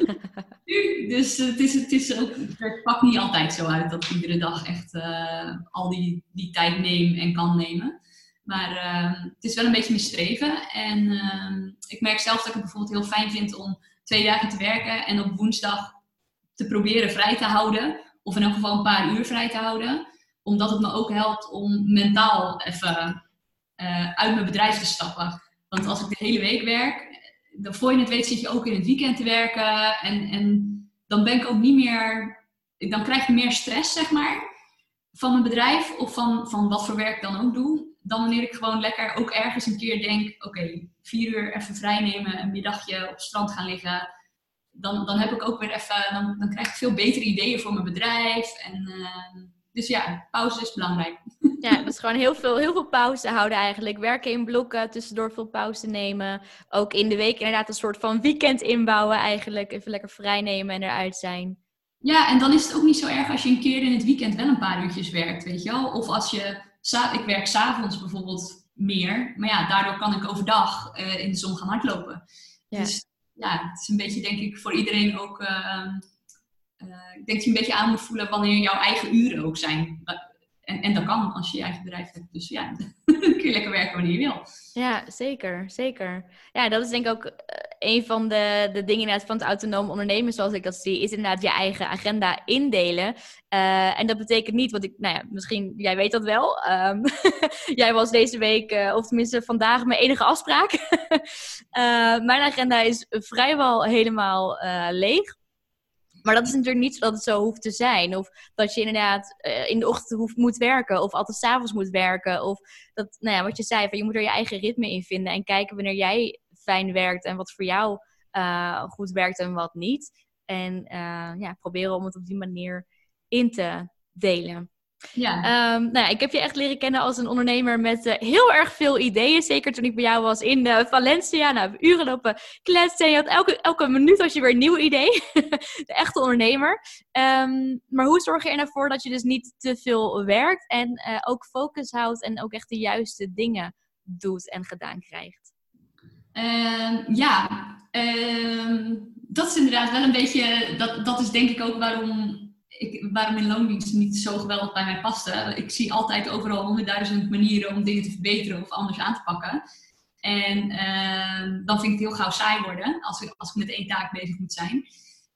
dus uh, het, is, het, is ook, het pakt niet altijd zo uit dat ik iedere dag echt uh, al die, die tijd neem en kan nemen. Maar uh, het is wel een beetje mijn streven. En uh, ik merk zelf dat ik het bijvoorbeeld heel fijn vind om twee dagen te werken en op woensdag te proberen vrij te houden. Of in elk geval een paar uur vrij te houden. Omdat het me ook helpt om mentaal even Uh, uit mijn bedrijf te stappen. Want als ik de hele week werk, dan voor je het weet zit je ook in het weekend te werken. En, en dan ben ik ook niet meer, dan krijg ik meer stress, zeg maar, van mijn bedrijf of van, van wat voor werk ik dan ook doe. Dan wanneer ik gewoon lekker ook ergens een keer denk, oké, okay, vier uur even vrij nemen, een middagje op het strand gaan liggen. Dan, dan heb ik ook weer even, dan, dan krijg ik veel betere ideeën voor mijn bedrijf. En uh, dus ja, pauze is belangrijk. Ja, dus gewoon heel veel, heel veel pauze houden eigenlijk. Werken in blokken, tussendoor veel pauze nemen. Ook in de week inderdaad een soort van weekend inbouwen eigenlijk. Even lekker vrij nemen en eruit zijn. Ja, en dan is het ook niet zo erg als je een keer in het weekend wel een paar uurtjes werkt, weet je wel. Of als je, ik werk 's avonds bijvoorbeeld meer. Maar ja, daardoor kan ik overdag uh, in de zon gaan hardlopen. Ja. Dus ja, het is een beetje denk ik voor iedereen ook... Uh, uh, ik denk dat je een beetje aan moet voelen wanneer jouw eigen uren ook zijn. En, en dat kan als je je eigen bedrijf hebt. Dus ja, dan kun je lekker werken wanneer je wil. Ja, zeker. Zeker. Ja, dat is denk ik ook uh, een van de, de dingen inderdaad van het autonoom ondernemen, zoals ik dat zie, is inderdaad je eigen agenda indelen. Uh, en dat betekent niet, want ik, nou ja, misschien, jij weet dat wel. Um, jij was deze week, uh, of tenminste vandaag, mijn enige afspraak. uh, mijn agenda is vrijwel helemaal uh, leeg. Maar dat is natuurlijk niet zo dat het zo hoeft te zijn. Of dat je inderdaad uh, in de ochtend hoeft, moet werken. Of altijd 's avonds moet werken. Of dat, nou ja, wat je zei, van je moet er je eigen ritme in vinden. En kijken wanneer jij fijn werkt. En wat voor jou uh, goed werkt en wat niet. En uh, ja, proberen om het op die manier in te delen. Ja. Um, nou ja, ik heb je echt leren kennen als een ondernemer met uh, heel erg veel ideeën. Zeker toen ik bij jou was in uh, Valencia. Nou, we uren lopen kletsen. Je had elke, elke minuut had je weer een nieuw idee. De echte ondernemer. Um, maar hoe zorg je er nou voor dat je dus niet te veel werkt en uh, ook focus houdt en ook echt de juiste dingen doet en gedaan krijgt? Uh, ja, uh, dat is inderdaad wel een beetje... Dat, dat is denk ik ook waarom... Ik, waarom in loondienst niet zo geweldig bij mij paste. Ik zie altijd overal honderdduizend manieren om dingen te verbeteren of anders aan te pakken. En uh, dan vind ik het heel gauw saai worden als ik, als ik met één taak bezig moet zijn.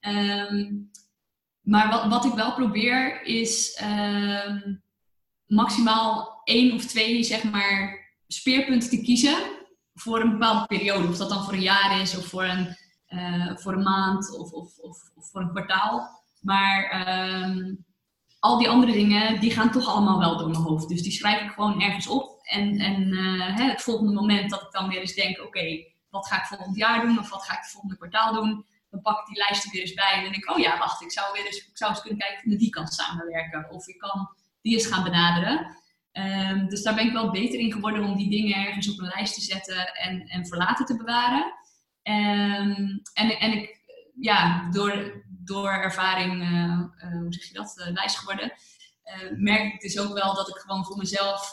Um, maar wat, wat ik wel probeer is um, maximaal één of twee zeg maar, speerpunten te kiezen voor een bepaalde periode. Of dat dan voor een jaar is of voor een, uh, voor een maand of, of, of, of voor een kwartaal. Maar um, al die andere dingen, die gaan toch allemaal wel door mijn hoofd. Dus die schrijf ik gewoon ergens op. En, en uh, hè, het volgende moment dat ik dan weer eens denk, oké, okay, wat ga ik volgend jaar doen? Of wat ga ik het volgende kwartaal doen? Dan pak ik die lijst er weer eens bij. En dan denk ik, oh ja, wacht, ik zou, weer eens, ik zou eens kunnen kijken of ik met die kan samenwerken. Of ik kan die eens gaan benaderen. Um, dus daar ben ik wel beter in geworden om die dingen ergens op een lijst te zetten en, en voor later te bewaren. Um, en, en ik... ja, door, door ervaring, uh, uh, hoe zeg je dat, uh, wijs geworden. Uh, merk ik dus ook wel dat ik gewoon voor mezelf,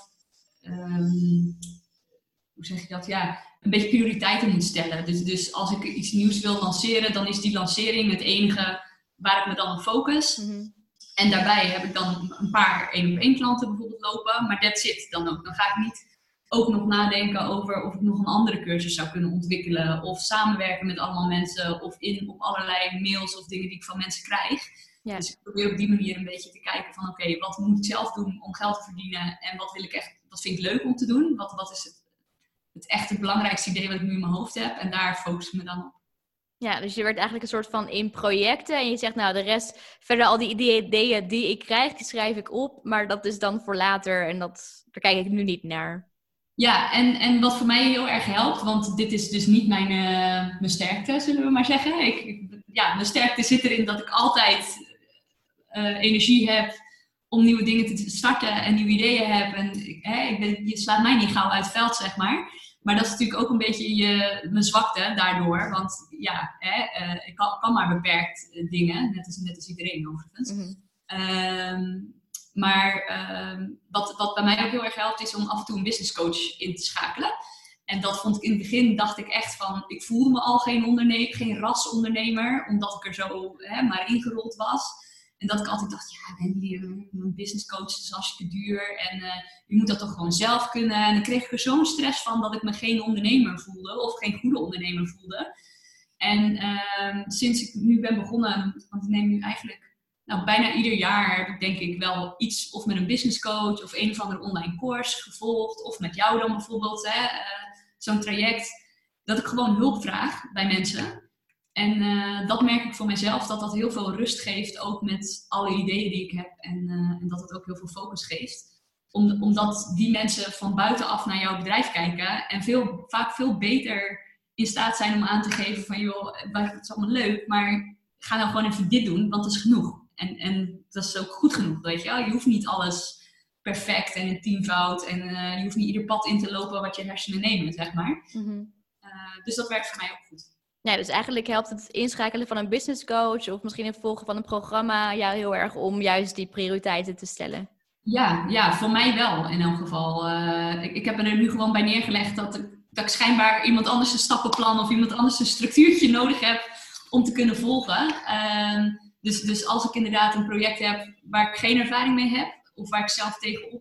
um, hoe zeg je dat, ja, een beetje prioriteiten moet stellen. Dus, dus als ik iets nieuws wil lanceren, dan is die lancering het enige waar ik me dan op focus. Mm-hmm. En daarbij heb ik dan een paar één-op-één klanten bijvoorbeeld lopen, maar that's it dan ook. Dan ga ik niet ook nog nadenken over of ik nog een andere cursus zou kunnen ontwikkelen. Of samenwerken met allemaal mensen. Of in op allerlei mails of dingen die ik van mensen krijg. Ja. Dus ik probeer op die manier een beetje te kijken van oké, okay, wat moet ik zelf doen om geld te verdienen? En wat wil ik echt, wat vind ik leuk om te doen? Wat, wat is het, het echt het belangrijkste idee wat ik nu in mijn hoofd heb? En daar focus ik me dan op. Ja, dus je werd eigenlijk een soort van in projecten. En je zegt nou de rest, verder al die ideeën die ik krijg, die schrijf ik op. Maar dat is dan voor later en dat, daar kijk ik nu niet naar. Ja, en, en wat voor mij heel erg helpt, want dit is dus niet mijn, uh, mijn sterkte, zullen we maar zeggen. Ik, ik, ja, mijn sterkte zit erin dat ik altijd uh, energie heb om nieuwe dingen te starten en nieuwe ideeën heb. En hè, ik ben, je slaat mij niet gauw uit het veld, zeg maar. Maar dat is natuurlijk ook een beetje je, mijn zwakte daardoor. Want ja, hè, uh, ik kan, kan maar beperkt uh, dingen, net als, net als iedereen overigens. Mm-hmm. Um, Maar uh, wat, wat bij mij ook heel erg helpt is om af en toe een business coach in te schakelen. En dat vond ik in het begin, dacht ik echt van, ik voelde me al geen ondernemer, geen rasondernemer, omdat ik er zo hè, maar ingerold was. En dat ik altijd dacht, ja, ben je een business coach, dat is hartstikke duur en uh, je moet dat toch gewoon zelf kunnen. En dan kreeg ik er zo'n stress van dat ik me geen ondernemer voelde of geen goede ondernemer voelde. En uh, sinds ik nu ben begonnen, want ik neem nu eigenlijk... Nou, bijna ieder jaar heb ik denk ik wel iets of met een business coach of een of andere online course gevolgd. Of met jou dan bijvoorbeeld, hè, uh, zo'n traject. Dat ik gewoon hulp vraag bij mensen. En uh, dat merk ik voor mezelf, dat dat heel veel rust geeft. Ook met alle ideeën die ik heb. En, uh, en dat het ook heel veel focus geeft. Om, omdat die mensen van buitenaf naar jouw bedrijf kijken. En veel, vaak veel beter in staat zijn om aan te geven van joh, het is allemaal leuk. Maar ga nou gewoon even dit doen, want dat is genoeg. En, en dat is ook goed genoeg, weet je wel. Je hoeft niet alles perfect en in teamfout. En uh, je hoeft niet ieder pad in te lopen wat je hersenen nemen, zeg maar. Mm-hmm. Uh, dus dat werkt voor mij ook goed. Ja, dus eigenlijk helpt het inschakelen van een business coach of misschien het volgen van een programma jou heel erg om juist die prioriteiten te stellen. Ja, ja, voor mij wel in elk geval. Uh, ik, ik heb er nu gewoon bij neergelegd dat ik, dat ik schijnbaar iemand anders een stappenplan of iemand anders een structuurtje nodig heb om te kunnen volgen. Uh, Dus, dus als ik inderdaad een project heb waar ik geen ervaring mee heb, of waar ik zelf tegenop,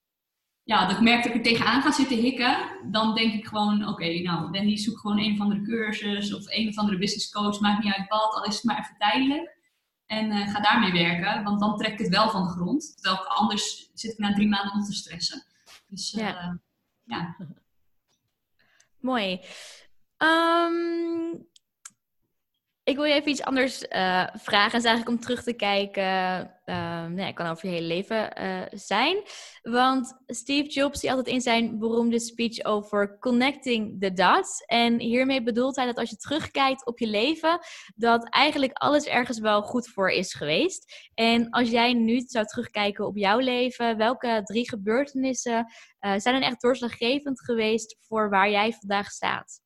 ja, dat ik merk dat ik er tegenaan ga zitten hikken, dan denk ik gewoon, oké, okay, nou, Wendy, zoek gewoon een of andere cursus of een of andere business coach, maakt niet uit wat, al is het maar even tijdelijk. En uh, ga daarmee werken, want dan trek ik het wel van de grond. Terwijl ik anders zit ik na drie maanden nog te stressen. Dus uh, ja. ja. Mooi. Um... Ik wil je even iets anders uh, vragen. Dat is eigenlijk om terug te kijken. Uh, nee, het kan over je hele leven uh, zijn. Want Steve Jobs die had het in zijn beroemde speech over connecting the dots. En hiermee bedoelt hij dat als je terugkijkt op je leven, dat eigenlijk alles ergens wel goed voor is geweest. En als jij nu zou terugkijken op jouw leven, welke drie gebeurtenissen uh, zijn dan echt doorslaggevend geweest voor waar jij vandaag staat?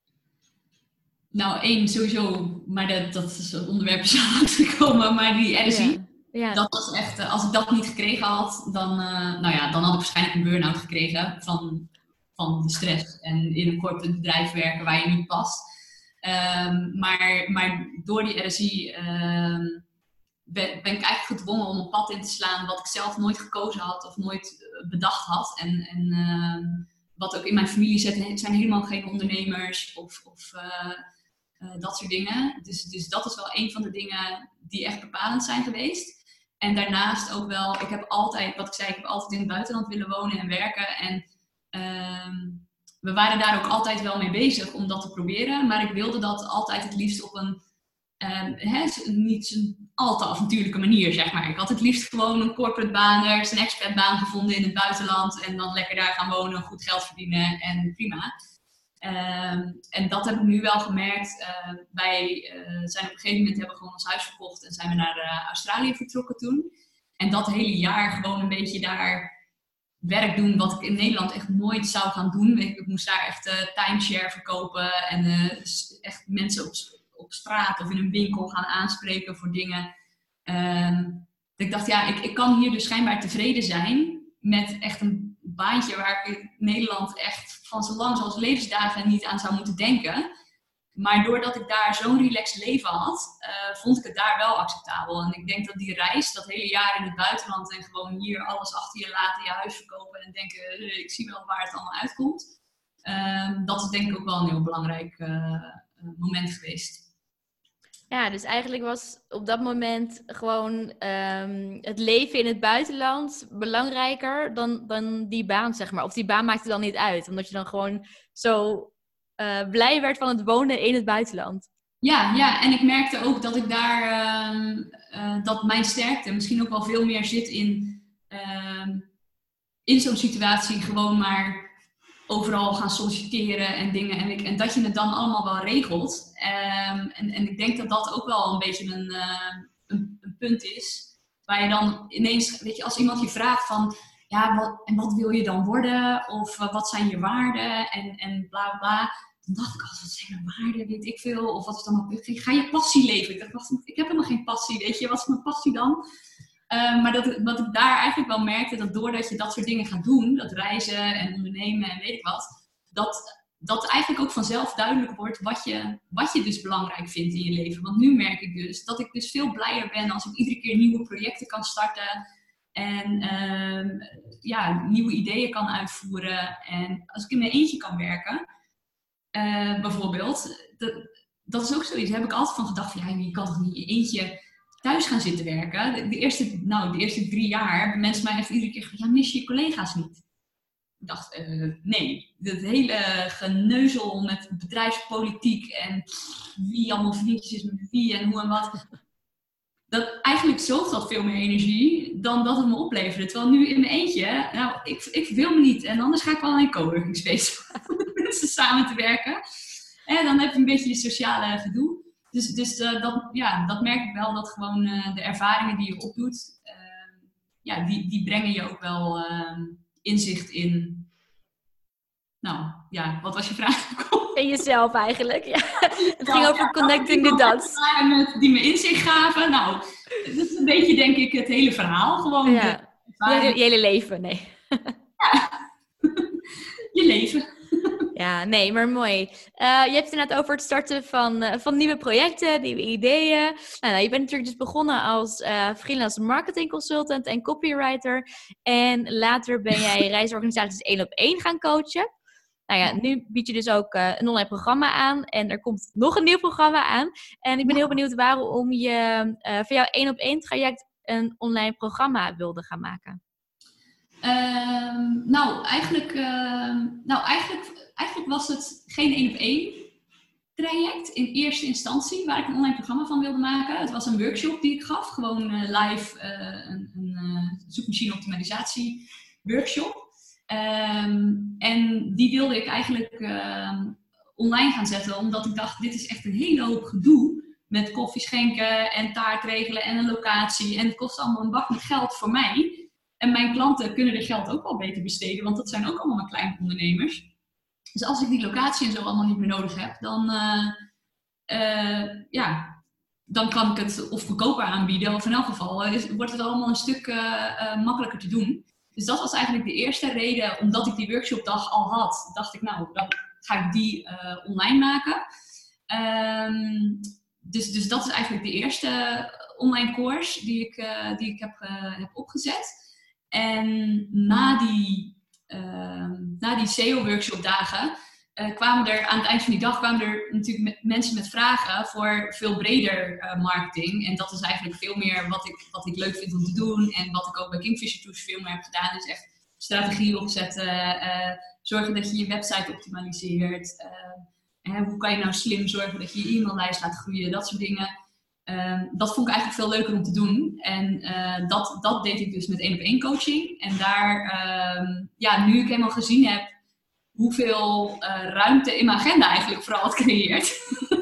Nou, één sowieso, maar dat, dat is een onderwerp zo uitgekomen, maar die R S I, ja, ja. Dat was echt, als ik dat niet gekregen had, dan, uh, nou ja, dan had ik waarschijnlijk een burn-out gekregen van, van de stress en in een corporate bedrijf werken waar je niet past. Um, maar, maar door die R S I um, ben, ben ik eigenlijk gedwongen om een pad in te slaan wat ik zelf nooit gekozen had of nooit bedacht had. En, en uh, wat ook in mijn familie zit, het zijn helemaal geen ondernemers of... of uh, Uh, dat soort dingen. Dus, dus dat is wel een van de dingen die echt bepalend zijn geweest. En daarnaast ook wel, ik heb altijd, wat ik zei, ik heb altijd in het buitenland willen wonen en werken. En uh, we waren daar ook altijd wel mee bezig om dat te proberen. Maar ik wilde dat altijd het liefst op een, uh, hè, niet zo'n al te avontuurlijke manier, zeg maar. Ik had het liefst gewoon een corporate baan, ergens een expertbaan gevonden in het buitenland. En dan lekker daar gaan wonen, goed geld verdienen en prima. Um, en dat heb ik nu wel gemerkt. Uh, wij uh, zijn op een gegeven moment hebben we gewoon ons huis verkocht en zijn we naar uh, Australië vertrokken toen. En dat hele jaar gewoon een beetje daar werk doen wat ik in Nederland echt nooit zou gaan doen. Ik, ik moest daar echt uh, timeshare verkopen en uh, echt mensen op, op straat of in een winkel gaan aanspreken voor dingen. Um, dat ik dacht, ja, ik, ik kan hier dus schijnbaar tevreden zijn met echt een baantje waar ik in Nederland echt van zo lang zoals levensdagen niet aan zou moeten denken. Maar doordat ik daar zo'n relaxed leven had, uh, vond ik het daar wel acceptabel. En ik denk dat die reis, dat hele jaar in het buitenland en gewoon hier alles achter je laten, je huis verkopen en denken, uh, ik zie wel waar het allemaal uitkomt. Uh, dat is denk ik ook wel een heel belangrijk uh, moment geweest. Ja, dus eigenlijk was op dat moment gewoon um, het leven in het buitenland belangrijker dan, dan die baan, zeg maar. Of die baan maakte dan niet uit, omdat je dan gewoon zo uh, blij werd van het wonen in het buitenland. Ja, ja, en ik merkte ook dat ik daar, uh, uh, dat mijn sterkte misschien ook wel veel meer zit in, uh, in zo'n situatie gewoon maar overal gaan solliciteren en dingen. En, ik, en dat je het dan allemaal wel regelt. Um, en, en ik denk dat dat ook wel een beetje een, uh, een, een punt is. Waar je dan ineens, weet je, als iemand je vraagt van, ja, wat, en wat wil je dan worden? Of uh, wat zijn je waarden? En, en bla bla bla. Dan dacht ik altijd, wat zijn mijn waarden? Weet ik veel. Of wat is dan ook, ga je passie leven? Ik dacht, wacht, ik heb helemaal geen passie, weet je. Wat is mijn passie dan? Uh, maar dat, wat ik daar eigenlijk wel merkte, dat doordat je dat soort dingen gaat doen, dat reizen en ondernemen en weet ik wat, dat, dat eigenlijk ook vanzelf duidelijk wordt wat je, wat je dus belangrijk vindt in je leven. Want nu merk ik dus dat ik dus veel blijer ben als ik iedere keer nieuwe projecten kan starten en uh, ja, nieuwe ideeën kan uitvoeren. En als ik in mijn eentje kan werken, uh, bijvoorbeeld, dat, dat is ook zoiets. Daar heb ik altijd van gedacht, van, ja, je kan toch niet in je eentje thuis gaan zitten werken. De, de, eerste, nou, de eerste drie jaar hebben mensen mij echt iedere keer gezegd, ja, mis je je collega's niet? Ik dacht, uh, nee. Dat hele geneuzel met bedrijfspolitiek en pff, wie allemaal vriendjes is met wie en hoe en wat. Dat, eigenlijk zoogt dat veel meer energie dan dat het me opleverde. Terwijl nu in mijn eentje, nou, ik, ik wil me niet. En anders ga ik wel in een coworking space om met mensen samen te werken. En dan heb je een beetje je sociale gedoe. Dus, dus uh, dat, ja, dat merk ik wel, dat gewoon uh, de ervaringen die je opdoet, uh, ja, die, die brengen je ook wel uh, inzicht in. Nou, ja, wat was je vraag? In jezelf eigenlijk, ja. Het ging over connecting the dots. Die me inzicht gaven, nou, dat is een beetje denk ik het hele verhaal. Gewoon ja. Je, je hele leven, nee. Ja, je leven. Ja, nee, maar mooi. Uh, je hebt het inderdaad over het starten van, uh, van nieuwe projecten, nieuwe ideeën. Nou, nou, je bent natuurlijk dus begonnen als uh, freelance marketing consultant en copywriter. En later ben jij reisorganisaties één op één gaan coachen. Nou ja, nu bied je dus ook uh, een online programma aan. En er komt nog een nieuw programma aan. En ik ben heel benieuwd waarom je uh, voor jouw één op één traject een online programma wilde gaan maken. Uh, nou, eigenlijk, uh, nou eigenlijk, eigenlijk was het geen één op één traject in eerste instantie waar ik een online programma van wilde maken. Het was een workshop die ik gaf, gewoon uh, live uh, een, een uh, zoekmachine optimalisatie workshop. Um, en die wilde ik eigenlijk uh, online gaan zetten, omdat ik dacht, dit is echt een hele hoop gedoe met koffie schenken en taart regelen en een locatie. En het kost allemaal een bak met geld voor mij. En mijn klanten kunnen er geld ook wel beter besteden, want dat zijn ook allemaal mijn kleine ondernemers. Dus als ik die locatie en zo allemaal niet meer nodig heb, dan, uh, uh, ja, dan kan ik het of goedkoper aanbieden. Of in elk geval uh, is, wordt het allemaal een stuk uh, uh, makkelijker te doen. Dus dat was eigenlijk de eerste reden, omdat ik die workshopdag al had, dacht ik, nou, dan ga ik die uh, online maken. Um, dus, dus dat is eigenlijk de eerste online course die ik, uh, die ik heb, uh, heb opgezet. En na die, uh, na die S E O-workshop dagen uh, kwamen er aan het eind van die dag kwamen er natuurlijk met, mensen met vragen voor veel breder uh, marketing. En dat is eigenlijk veel meer wat ik, wat ik leuk vind om te doen. En wat ik ook bij Kingfisher Tours veel meer heb gedaan. Dus echt strategie opzetten. Uh, zorgen dat je je website optimaliseert. Uh, hè, hoe kan je nou slim zorgen dat je je e-maillijst laat groeien. Dat soort dingen. Um, dat vond ik eigenlijk veel leuker om te doen. En uh, dat, dat deed ik dus met één op één coaching. En daar, um, ja, nu ik helemaal gezien heb hoeveel uh, ruimte in mijn agenda eigenlijk vooral had creëert.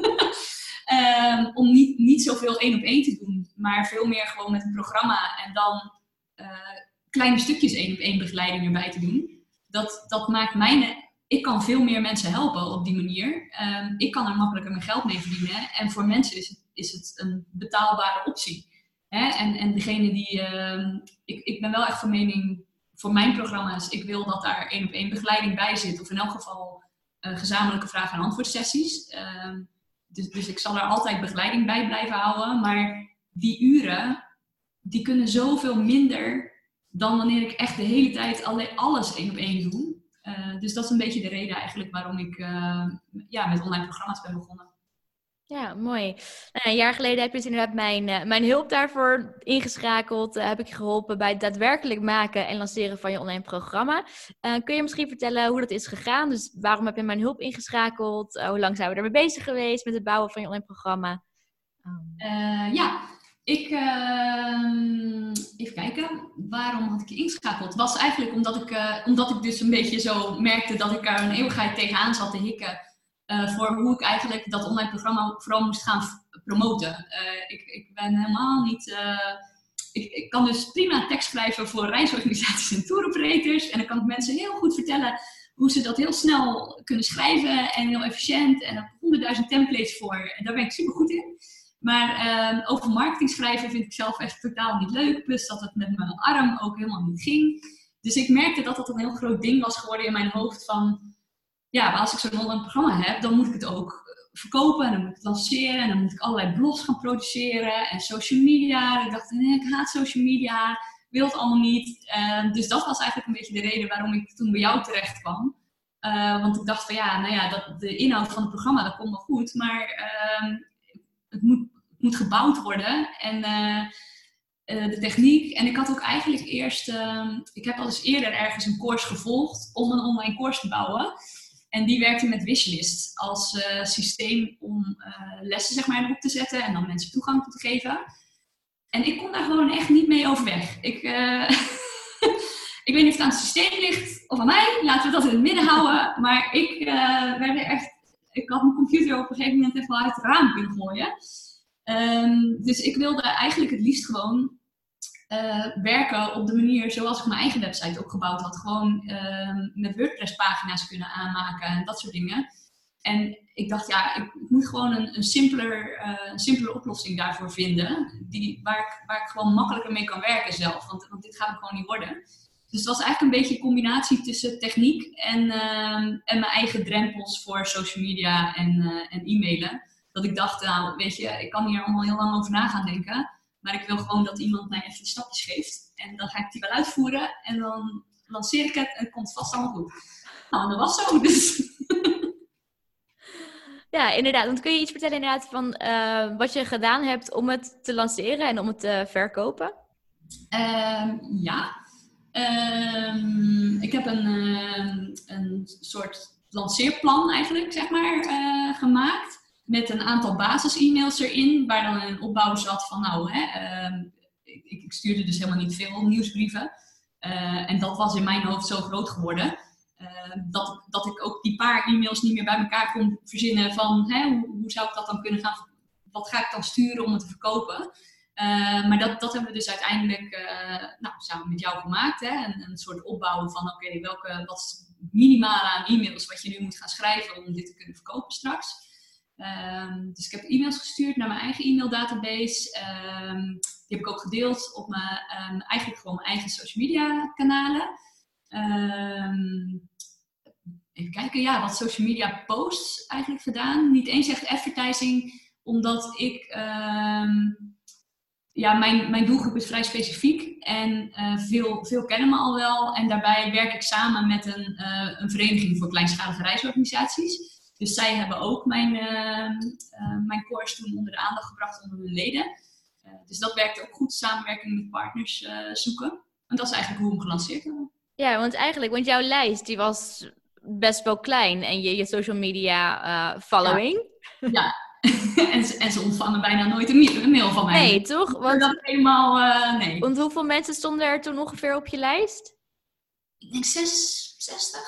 um, om niet, niet zoveel één op één te doen, maar veel meer gewoon met een programma en dan uh, kleine stukjes één op één begeleiding erbij te doen. Dat, dat maakt mijn ik kan veel meer mensen helpen op die manier. Um, ik kan er makkelijker mijn geld mee verdienen. En voor mensen is het, is het een betaalbare optie. Hè? En, en degene die... Uh, ik, ik ben wel echt van mening, voor mijn programma's, ik wil dat daar één op één begeleiding bij zit. Of in elk geval uh, gezamenlijke vraag- en antwoordsessies. Uh, dus, dus ik zal er altijd begeleiding bij blijven houden. Maar die uren, die kunnen zoveel minder dan wanneer ik echt de hele tijd alleen alles één op één doe. Uh, dus dat is een beetje de reden eigenlijk waarom ik uh, ja, met online programma's ben begonnen. Ja, mooi. Nou, een jaar geleden heb je dus inderdaad mijn, uh, mijn hulp daarvoor ingeschakeld. Uh, heb ik je geholpen bij het daadwerkelijk maken en lanceren van je online programma. Uh, kun je misschien vertellen hoe dat is gegaan? Dus waarom heb je mijn hulp ingeschakeld? Uh, hoe lang zijn we ermee bezig geweest met het bouwen van je online programma? Um. Uh, ja, ik... Uh, even kijken. Waarom had ik je ingeschakeld? Het was eigenlijk omdat ik, uh, omdat ik dus een beetje zo merkte dat ik er een eeuwigheid tegenaan zat te hikken. Uh, voor hoe ik eigenlijk dat online programma vooral moest gaan f- promoten. Uh, ik, ik ben helemaal niet... Uh, ik, ik kan dus prima tekst schrijven voor reisorganisaties en tour operators. En dan kan ik mensen heel goed vertellen hoe ze dat heel snel kunnen schrijven en heel efficiënt. En er honderdduizend templates voor. En daar ben ik super goed in. Maar uh, over marketing schrijven vind ik zelf echt totaal niet leuk. Plus dat het met mijn arm ook helemaal niet ging. Dus ik merkte dat dat een heel groot ding was geworden in mijn hoofd van... Ja, maar als ik zo'n online programma heb, dan moet ik het ook verkopen en dan moet ik het lanceren en dan moet ik allerlei blogs gaan produceren en social media. Ik dacht, nee, ik haat social media, ik wil het allemaal niet. Uh, dus dat was eigenlijk een beetje de reden waarom ik toen bij jou terecht kwam. Uh, want ik dacht van ja, nou ja, dat, de inhoud van het programma, dat komt wel goed, maar uh, het, moet, het moet gebouwd worden en... Uh, Uh, de techniek. En ik had ook eigenlijk eerst... Uh, ik heb al eens eerder ergens een course gevolgd om een online course te bouwen. En die werkte met Wishlist als uh, systeem om uh, lessen zeg maar op te zetten en dan mensen toegang toe te geven. En ik kon daar gewoon echt niet mee overweg. Ik, uh, ik weet niet of het aan het systeem ligt of aan mij. Laten we dat in het midden houden. Maar ik, uh, werd echt, ik had mijn computer op een gegeven moment echt wel uit het raam kunnen gooien. Um, dus ik wilde eigenlijk het liefst gewoon uh, werken op de manier zoals ik mijn eigen website opgebouwd had. Gewoon uh, met WordPress pagina's kunnen aanmaken en dat soort dingen. En ik dacht, ja, ik moet gewoon een, een, simpeler, uh, een simpeler oplossing daarvoor vinden. Die, waar, ik, waar ik gewoon makkelijker mee kan werken zelf. Want, want dit gaat het gewoon niet worden. Dus het was eigenlijk een beetje een combinatie tussen techniek en, uh, en mijn eigen drempels voor social media en, uh, en e-mailen. Dat ik dacht, nou, weet je, ik kan hier allemaal heel lang over na gaan denken. Maar ik wil gewoon dat iemand mij even de stapjes geeft. En dan ga ik die wel uitvoeren. En dan lanceer ik het en het komt vast allemaal goed. Nou, en dat was zo. Dus. Ja, inderdaad. Want kun je iets vertellen inderdaad van uh, wat je gedaan hebt om het te lanceren en om het te verkopen? Uh, ja. Uh, ik heb een, uh, een soort lanceerplan eigenlijk, zeg maar, uh, gemaakt. Met een aantal basis-e-mails erin, waar dan een opbouw zat van, nou, hè, uh, ik, ik stuurde dus helemaal niet veel nieuwsbrieven. Uh, en dat was in mijn hoofd zo groot geworden, uh, dat, dat ik ook die paar e-mails niet meer bij elkaar kon verzinnen van, hè, hoe, hoe zou ik dat dan kunnen gaan, wat ga ik dan sturen om het te verkopen? Uh, maar dat, dat hebben we dus uiteindelijk uh, nou, samen met jou gemaakt, hè, een, een soort opbouwen van, oké, okay, welke, wat is het minimale aan e-mails wat je nu moet gaan schrijven om dit te kunnen verkopen straks. Um, dus ik heb e-mails gestuurd naar mijn eigen e-maildatabase. Um, die heb ik ook gedeeld op mijn, um, eigenlijk gewoon mijn eigen social media kanalen. Um, even kijken, ja, wat social media posts eigenlijk gedaan. Niet eens echt advertising, omdat ik... Um, ja, mijn, mijn doelgroep is vrij specifiek en uh, veel, veel kennen me al wel. En daarbij werk ik samen met een, uh, een vereniging voor kleinschalige reisorganisaties. Dus zij hebben ook mijn, uh, uh, mijn course toen onder de aandacht gebracht onder hun leden. Uh, dus dat werkte ook goed, samenwerking met partners uh, zoeken. En dat is eigenlijk hoe we hem gelanceerd hebben. Ja, want eigenlijk, want jouw lijst die was best wel klein en je, je social media uh, following. Ja, ja. en, ze, en ze ontvangen bijna nooit een mail, een mail van mij. Nee, toch? Want, dat helemaal, uh, nee. Want hoeveel mensen stonden er toen ongeveer op je lijst? Ik denk zes, zestig.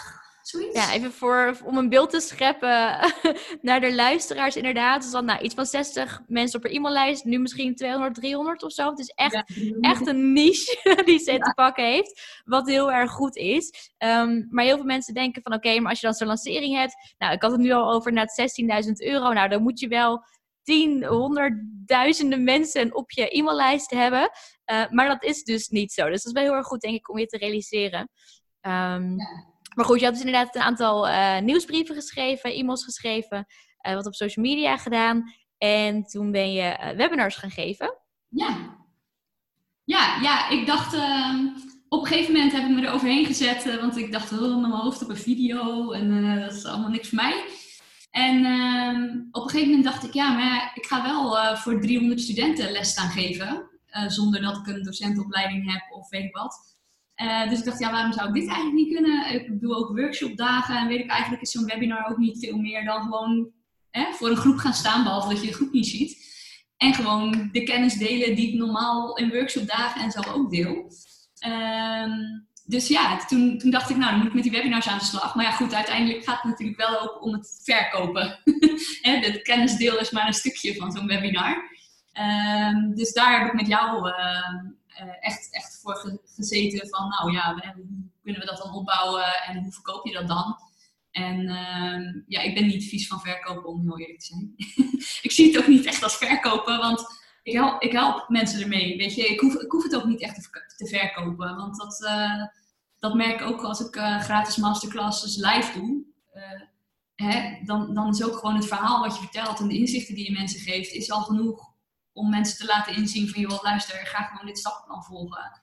zoiets. Ja, even voor, om een beeld te scheppen naar de luisteraars inderdaad. Dus dan nou, iets van zestig mensen op per e-maillijst. Nu misschien tweehonderd, driehonderd of zo. Het is echt, Ja, echt een niche die ze te pakken heeft. Wat heel erg goed is. Um, maar heel veel mensen denken van oké, okay, maar als je dan zo'n lancering hebt. Nou, ik had het nu al over naar zestienduizend euro. Nou, dan moet je wel tien, honderdduizenden mensen op je e-maillijst hebben. Uh, maar dat is dus niet zo. Dus dat is wel heel erg goed, denk ik, om je te realiseren. Um, ja. Maar goed, je had dus inderdaad een aantal uh, nieuwsbrieven geschreven, e-mails geschreven, uh, wat op social media gedaan. En toen ben je uh, webinars gaan geven. Ja, ja, ja ik dacht, uh, op een gegeven moment heb ik me er overheen gezet, uh, want ik dacht, oh, mijn hoofd op een video en uh, dat is allemaal niks voor mij. En uh, op een gegeven moment dacht ik, ja, maar ja, ik ga wel uh, voor driehonderd studenten les staan geven, uh, zonder dat ik een docentenopleiding heb of weet ik wat. Uh, dus ik dacht, ja, waarom zou ik dit eigenlijk niet kunnen? Ik doe ook workshopdagen en weet ik eigenlijk is zo'n webinar ook niet veel meer dan gewoon hè, voor een groep gaan staan, behalve dat je de groep niet ziet. En gewoon de kennis delen die ik normaal in workshopdagen en zo ook deel. Uh, dus ja, toen, toen dacht ik, nou, dan moet ik met die webinars aan de slag. Maar ja, goed, uiteindelijk gaat het natuurlijk wel ook om het verkopen. De kennisdeel is maar een stukje van zo'n webinar. Uh, dus daar heb ik met jou... Uh, Uh, echt, echt voor ge- gezeten van, nou ja, hoe kunnen we dat dan opbouwen en hoe verkoop je dat dan? En uh, ja, ik ben niet vies van verkopen, om heel eerlijk te zijn. Ik zie het ook niet echt als verkopen, want ik help, ik help mensen ermee, weet je. Ik hoef, ik hoef het ook niet echt te, verk- te verkopen, want dat, uh, dat merk ik ook als ik uh, gratis masterclasses live doe. Uh, hè, dan, dan is ook gewoon het verhaal wat je vertelt en de inzichten die je mensen geeft, is al genoeg om mensen te laten inzien van, joh, luister, ga gewoon dit stappenplan volgen.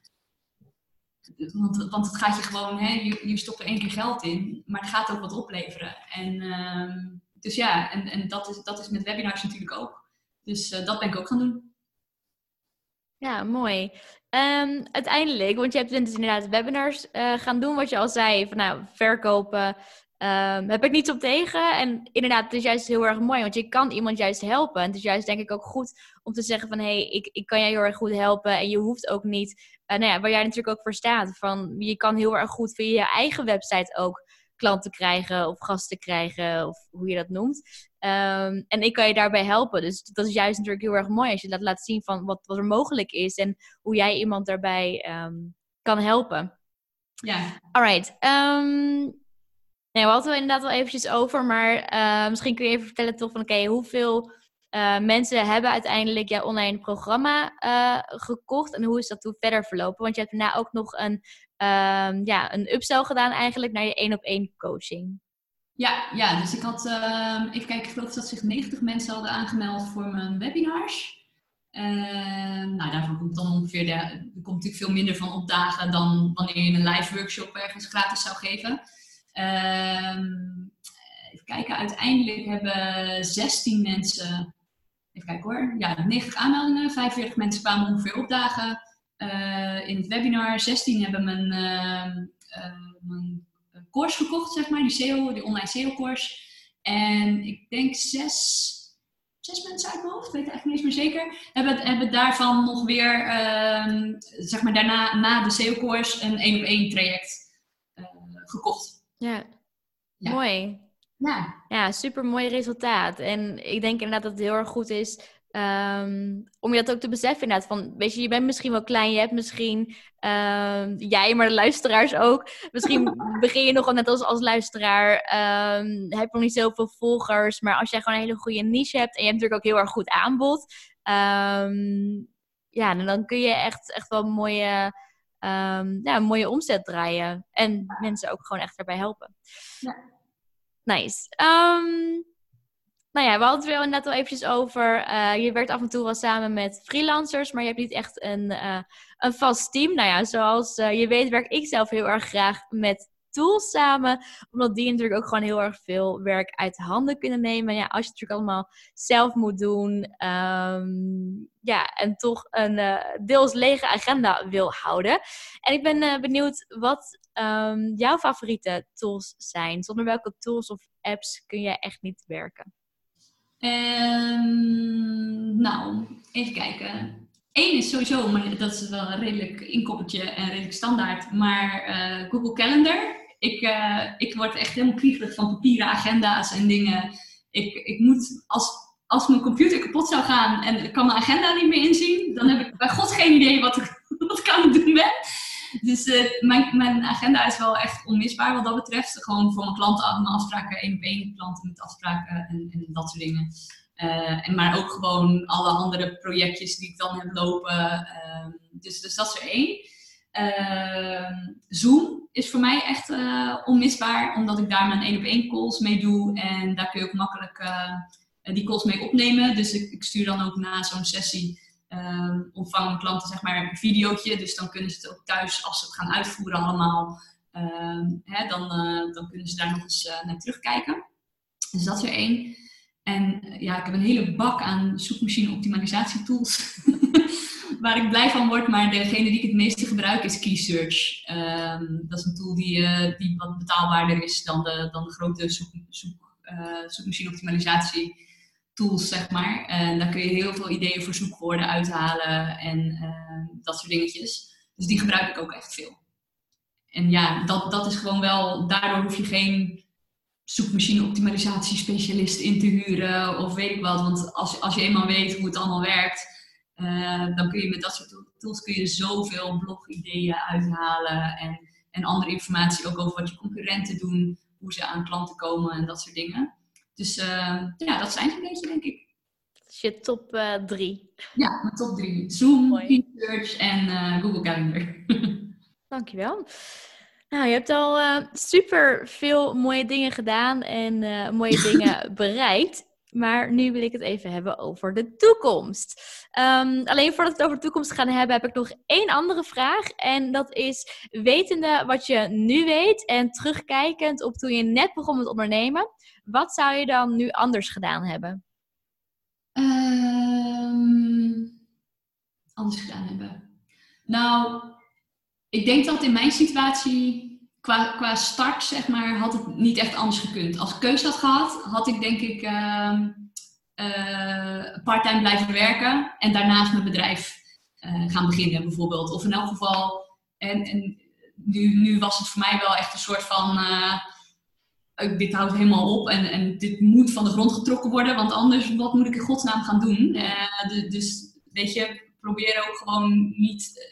Want, want het gaat je gewoon, hè, je, je stopt er één keer geld in, maar het gaat ook wat opleveren. En, uh, dus ja, en, en dat, is, dat is met webinars natuurlijk ook. Dus uh, dat ben ik ook gaan doen. Ja, mooi. Um, uiteindelijk, want je hebt dus inderdaad webinars uh, gaan doen, wat je al zei, van nou, verkopen. Um, heb ik niets op tegen. En inderdaad, het is juist heel erg mooi, want je kan iemand juist helpen. En het is juist denk ik ook goed om te zeggen van, hé, hey, ik, ik kan jij heel erg goed helpen. En je hoeft ook niet, uh, nou ja, waar jij natuurlijk ook voor staat. Van, je kan heel erg goed via je eigen website ook klanten krijgen of gasten krijgen, of hoe je dat noemt. Um, en ik kan je daarbij helpen. Dus dat is juist natuurlijk heel erg mooi als je dat laat zien van wat, wat er mogelijk is. En hoe jij iemand daarbij um, kan helpen. Ja. Alright. Um, Nee, we hadden het inderdaad wel eventjes over, maar uh, misschien kun je even vertellen toch van oké, okay, hoeveel uh, mensen hebben uiteindelijk jouw online programma uh, gekocht en hoe is dat toen verder verlopen? Want je hebt daarna ook nog een, uh, ja, een upsell gedaan eigenlijk naar je één op één coaching. Ja, ja, dus ik had, uh, even kijken, ik geloof dat zich negentig mensen hadden aangemeld voor mijn webinars. Uh, nou, daarvan komt dan ongeveer, de, er komt natuurlijk veel minder van opdagen dan wanneer je een live workshop ergens gratis zou geven. Um, even kijken, uiteindelijk hebben zestien mensen, even kijken hoor, ja, negentig aanmeldingen, vijfenveertig mensen kwamen ongeveer opdagen uh, in het webinar. zestien hebben mijn, uh, uh, mijn course gekocht, zeg maar, die S E O, die online S E O-course. En ik denk zes, zes mensen uit mijn hoofd, weet ik eigenlijk niet eens meer zeker, hebben, hebben daarvan nog weer, uh, zeg maar, daarna na de S E O-course een één op één traject uh, gekocht. Ja. ja, mooi. Ja, ja super mooi resultaat. En ik denk inderdaad dat het heel erg goed is um, om je dat ook te beseffen inderdaad. Van, weet je, je bent misschien wel klein, je hebt misschien um, jij, maar de luisteraars ook. Misschien begin je nog wel net als, als luisteraar, um, heb je nog niet zoveel volgers. Maar als jij gewoon een hele goede niche hebt en je hebt natuurlijk ook heel erg goed aanbod. Um, ja, dan kun je echt, echt wel mooie... Um, ja, een mooie omzet draaien. En mensen ook gewoon echt daarbij helpen. Ja. Nice. Um, nou ja, we hadden het wel inderdaad al eventjes over. Uh, je werkt af en toe wel samen met freelancers, maar je hebt niet echt een, uh, een vast team. Nou ja, zoals uh, je weet werk ik zelf heel erg graag met tools samen. Omdat die natuurlijk ook gewoon heel erg veel werk uit handen kunnen nemen. Ja, als je het natuurlijk allemaal zelf moet doen. Um, ja, en toch een uh, deels lege agenda wil houden. En ik ben uh, benieuwd wat um, jouw favoriete tools zijn. Zonder welke tools of apps kun je echt niet werken? Um, nou, even kijken. Eén is sowieso, maar dat is wel een redelijk inkoppertje en redelijk standaard. Maar uh, Google Calendar Ik, uh, ik word echt helemaal kriegelig van papieren agenda's en dingen. Ik, ik moet, als, als mijn computer kapot zou gaan en ik kan mijn agenda niet meer inzien, dan heb ik bij God geen idee wat ik, wat ik aan het doen ben. Dus uh, mijn, mijn agenda is wel echt onmisbaar wat dat betreft. Gewoon voor mijn klanten, mijn afspraken, één op één klanten met afspraken en, en dat soort dingen. Uh, en maar ook gewoon alle andere projectjes die ik dan heb lopen. Uh, dus, dus dat is er één. Uh, Zoom is voor mij echt uh, onmisbaar, omdat ik daar mijn één op één calls mee doe. En daar kun je ook makkelijk uh, die calls mee opnemen. Dus ik, ik stuur dan ook na zo'n sessie, uh, ontvangen mijn klanten zeg maar een videootje. Dus dan kunnen ze het ook thuis, als ze het gaan uitvoeren allemaal, uh, hè, dan, uh, dan kunnen ze daar nog eens uh, naar terugkijken. Dus dat is er één. En ja, ik heb een hele bak aan zoekmachine optimalisatie tools. Waar ik blij van word, maar degene die ik het meeste gebruik is Keysearch. Um, dat is een tool die, uh, die wat betaalbaarder is dan de, dan de grote zoek, zoek, uh, zoekmachine optimalisatie tools, zeg maar. En daar kun je heel veel ideeën voor zoekwoorden uithalen en uh, dat soort dingetjes. Dus die gebruik ik ook echt veel. En ja, dat, dat is gewoon wel, daardoor hoef je geen zoekmachine optimalisatie specialist in te huren of weet ik wat. Want als, als je eenmaal weet hoe het allemaal werkt, uh, dan kun je met dat soort tools kun je zoveel blogideeën uithalen en, en andere informatie ook over wat je concurrenten doen, hoe ze aan klanten komen en dat soort dingen. Dus uh, ja, dat zijn ze een beetje, denk ik. Dat is je top uh, drie. Ja, mijn top drie. Zoom, Keysearch en uh, Google Calendar. Dankjewel. Nou, je hebt al uh, super veel mooie dingen gedaan en uh, mooie dingen bereikt. Maar nu wil ik het even hebben over de toekomst. Um, alleen voordat we het over de toekomst gaan hebben, heb ik nog één andere vraag. En dat is, wetende wat je nu weet en terugkijkend op toen je net begon met ondernemen, wat zou je dan nu anders gedaan hebben? Um, anders gedaan hebben? Nou, ik denk dat in mijn situatie, qua, qua start, zeg maar, had het niet echt anders gekund. Als ik keuze had gehad, had ik denk ik uh, uh, parttime blijven werken en daarnaast mijn bedrijf uh, gaan beginnen, bijvoorbeeld. Of in elk geval, en, en nu, nu was het voor mij wel echt een soort van, uh, dit houdt helemaal op en, en dit moet van de grond getrokken worden, want anders, wat moet ik in godsnaam gaan doen? Uh, de, dus, weet je, probeer ook gewoon niet...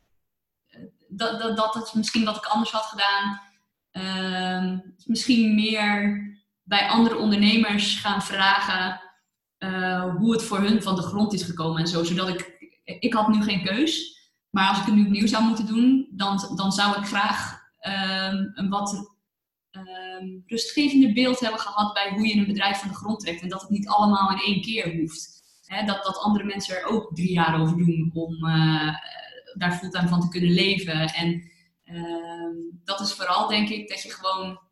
Dat, dat, dat is misschien wat ik anders had gedaan. Uh, misschien meer bij andere ondernemers gaan vragen uh, hoe het voor hun van de grond is gekomen en zo. Zodat ik, ik had nu geen keus. Maar als ik het nu opnieuw zou moeten doen, dan, dan zou ik graag um, een wat um, rustgevender beeld hebben gehad bij hoe je een bedrijf van de grond trekt. En dat het niet allemaal in één keer hoeft. He, dat, dat andere mensen er ook drie jaar over doen om... Uh, daar fulltime van te kunnen leven. En uh, dat is vooral, denk ik, dat je gewoon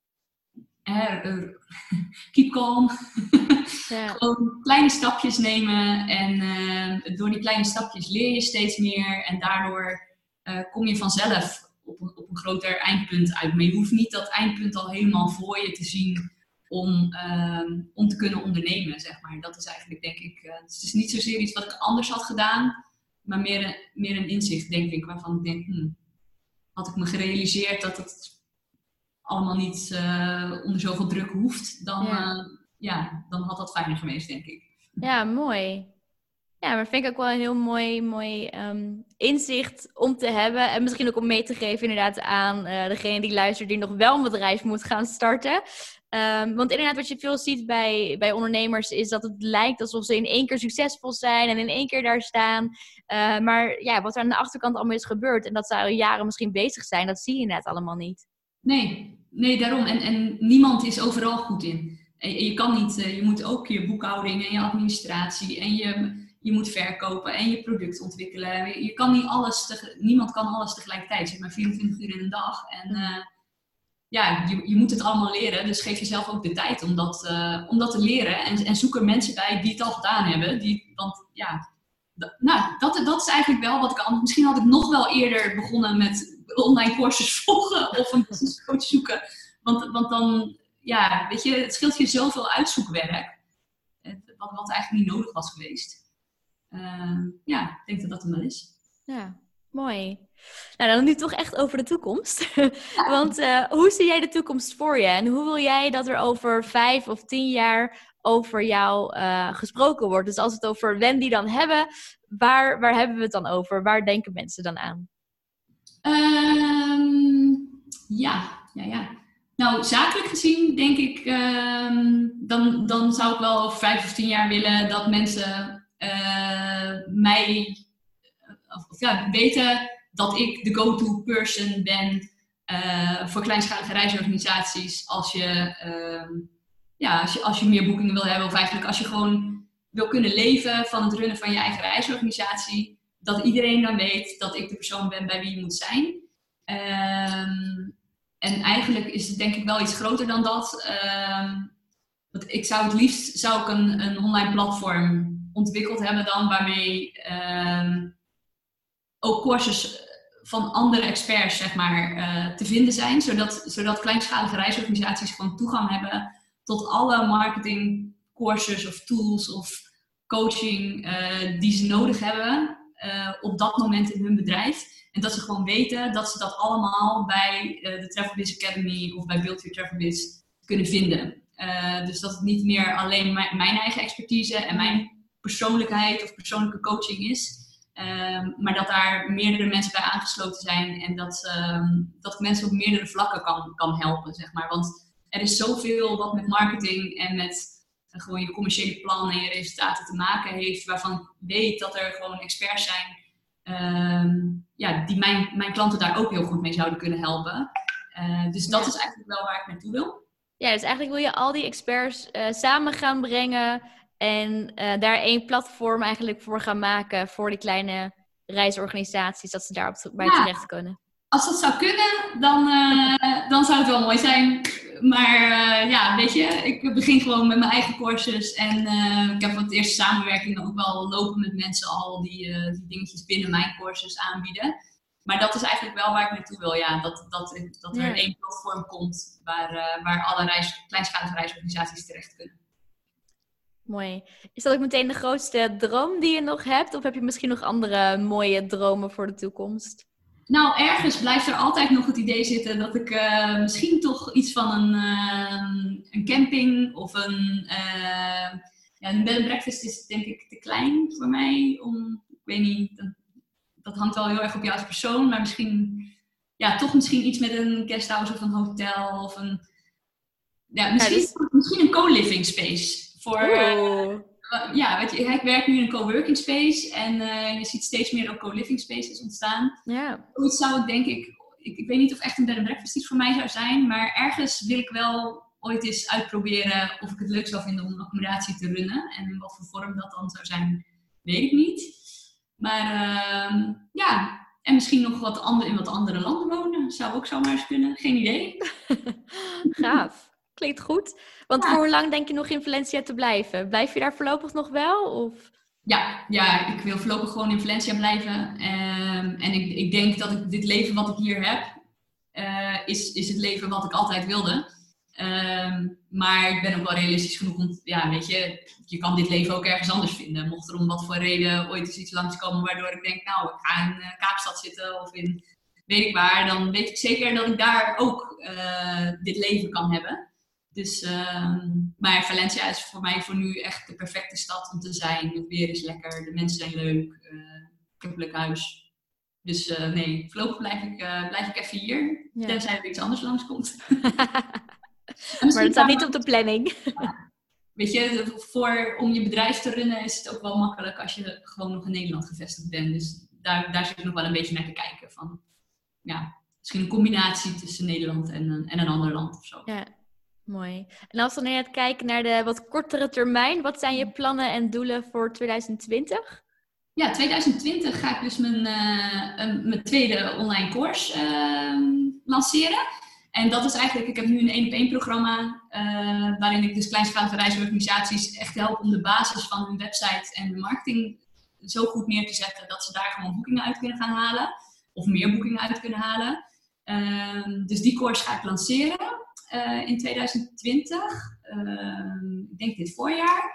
uh, uh, keep calm. Ja. Gewoon kleine stapjes nemen en uh, door die kleine stapjes leer je steeds meer en daardoor uh, kom je vanzelf op een, op een groter eindpunt uit. Maar je hoeft niet dat eindpunt al helemaal voor je te zien om, uh, om te kunnen ondernemen, zeg maar. Dat is eigenlijk, denk ik, uh, het is niet zozeer iets wat ik anders had gedaan, maar meer een, meer een inzicht, denk ik, waarvan ik denk, hmm, had ik me gerealiseerd dat het allemaal niet uh, onder zoveel druk hoeft, dan, ja. Uh, ja, dan had dat fijner geweest, denk ik. Ja, mooi. Ja, maar vind ik ook wel een heel mooi, mooi um, inzicht om te hebben. En misschien ook om mee te geven inderdaad aan uh, degene die luistert, die nog wel een bedrijf moet gaan starten. Um, want inderdaad, wat je veel ziet bij, bij ondernemers is dat het lijkt alsof ze in één keer succesvol zijn en in één keer daar staan. Uh, maar ja, wat er aan de achterkant allemaal is gebeurd en dat ze al jaren misschien bezig zijn, dat zie je net allemaal niet. Nee, nee daarom. En, en niemand is overal goed in. En je kan niet, je moet ook je boekhouding en je administratie en je, je moet verkopen en je product ontwikkelen. Je kan niet alles, te, niemand kan alles tegelijkertijd, zeg maar vierentwintig uur in een dag. En uh, ja, je, je moet het allemaal leren, dus geef jezelf ook de tijd om dat, uh, om dat te leren. En, en zoek er mensen bij die het al gedaan hebben. Die, want ja, d- nou, dat, dat is eigenlijk wel wat ik al... Misschien had ik nog wel eerder begonnen met online courses volgen of een business coach zoeken. Want, want dan, ja, weet je, het scheelt je zoveel uitzoekwerk. Wat, wat eigenlijk niet nodig was geweest. Uh, ja, ik denk dat dat hem wel is. Ja, mooi. Nou, dan nu toch echt over de toekomst. Want uh, hoe zie jij de toekomst voor je? En hoe wil jij dat er over vijf of tien jaar over jou uh, gesproken wordt? Dus als we het over Wendy dan hebben, waar, waar hebben we het dan over? Waar denken mensen dan aan? Um, ja, ja, ja. Nou, zakelijk gezien denk ik, um, dan, dan zou ik wel over vijf of tien jaar willen dat mensen uh, mij of, of, ja, weten dat ik de go-to person ben uh, voor kleinschalige reisorganisaties als je, uh, ja, als je, als je meer boekingen wil hebben of eigenlijk als je gewoon wil kunnen leven van het runnen van je eigen reisorganisatie, dat iedereen dan weet dat ik de persoon ben bij wie je moet zijn. Um, en eigenlijk is het denk ik wel iets groter dan dat. Um, want ik zou het liefst zou ik een, een online platform ontwikkeld hebben dan waarmee um, ook courses van andere experts zeg maar, uh, te vinden zijn. Zodat, zodat kleinschalige reisorganisaties gewoon toegang hebben tot alle marketingcourses of tools of coaching uh, die ze nodig hebben uh, op dat moment in hun bedrijf. En dat ze gewoon weten dat ze dat allemaal bij uh, de TravelBiz Academy of bij Build Your TravelBiz kunnen vinden. Uh, dus dat het niet meer alleen mijn, mijn eigen expertise en mijn persoonlijkheid of persoonlijke coaching is. Um, maar dat daar meerdere mensen bij aangesloten zijn en dat, um, dat ik mensen op meerdere vlakken kan, kan helpen, zeg maar. Want er is zoveel wat met marketing en met uh, gewoon je commerciële plan en je resultaten te maken heeft, waarvan ik weet dat er gewoon experts zijn um, ja, die mijn, mijn klanten daar ook heel goed mee zouden kunnen helpen. Uh, dus dat ja. is eigenlijk wel waar ik naartoe wil. Ja, dus eigenlijk wil je al die experts uh, samen gaan brengen en uh, daar één platform eigenlijk voor gaan maken voor die kleine reisorganisaties, dat ze daarop bij ja. terecht kunnen. Als dat zou kunnen, dan, uh, dan zou het wel mooi zijn. Maar uh, ja, weet je, ik begin gewoon met mijn eigen courses en uh, ik heb wat eerste samenwerkingen ook wel lopen met mensen al die, uh, die dingetjes binnen mijn courses aanbieden. Maar dat is eigenlijk wel waar ik naartoe wil, ja. Dat, dat, dat er ja. één platform komt waar, uh, waar alle reis, kleinschalige reisorganisaties terecht kunnen. Mooi. Is dat ook meteen de grootste droom die je nog hebt? Of heb je misschien nog andere mooie dromen voor de toekomst? Nou, ergens blijft er altijd nog het idee zitten dat ik uh, misschien toch iets van een, uh, een camping of een... Uh, ja, een bed and breakfast is denk ik te klein voor mij. Om, ik weet niet, dat, dat hangt wel heel erg op jou als persoon. Maar misschien, ja, toch misschien iets met een guesthouse of een hotel of een... Ja, misschien, ja, dus... misschien een co-living space. Voor, uh, ja, weet je, ik werk nu in een coworking space en uh, je ziet steeds meer ook co-living spaces ontstaan. Ja. Zoiets zou ik denk ik, ik, ik weet niet of echt een bed and breakfast iets voor mij zou zijn, maar ergens wil ik wel ooit eens uitproberen of ik het leuk zou vinden om een accommodatie te runnen. En in wat voor vorm dat dan zou zijn, weet ik niet. Maar uh, ja, en misschien nog wat andere, in wat andere landen wonen, zou ook zomaar eens kunnen, geen idee. Gaaf. Klinkt goed. Want ja. voor hoe lang denk je nog in Valencia te blijven? Blijf je daar voorlopig nog wel? Of? Ja, ja, ik wil voorlopig gewoon in Valencia blijven. Um, en ik, ik denk dat ik dit leven wat ik hier heb, uh, is, is het leven wat ik altijd wilde. Um, maar ik ben ook wel realistisch genoeg om, ja, weet je, je kan dit leven ook ergens anders vinden. Mocht er om wat voor reden ooit eens iets langskomen waardoor ik denk, nou, ik ga in uh, Kaapstad zitten of in weet ik waar, dan weet ik zeker dat ik daar ook uh, dit leven kan hebben. Dus, um, maar Valencia is voor mij voor nu echt de perfecte stad om te zijn. Het weer is lekker, de mensen zijn leuk, uh, ik heb een leuk huis. Dus uh, nee, voorlopig blijf ik, uh, blijf ik even hier, ja. tenzij er iets anders langskomt. Maar het staat niet op de planning. Ja. Weet je, voor, om je bedrijf te runnen is het ook wel makkelijk als je gewoon nog in Nederland gevestigd bent. Dus daar, daar zit ik nog wel een beetje naar te kijken. Van, ja, misschien een combinatie tussen Nederland en een, en een ander land of zo. Ja. Mooi. En als we dan net kijken naar de wat kortere termijn, wat zijn je plannen en doelen voor twintig twintig? Ja, twintig twintig ga ik dus mijn, uh, een, mijn tweede online course uh, lanceren. En dat is eigenlijk, ik heb nu een één op één programma, uh, waarin ik dus kleinschalige reisorganisaties echt help om de basis van hun website en de marketing zo goed neer te zetten dat ze daar gewoon boekingen uit kunnen gaan halen. Of meer boekingen uit kunnen halen. Uh, dus die course ga ik lanceren. Uh, in twintig twintig, uh, ik denk dit voorjaar.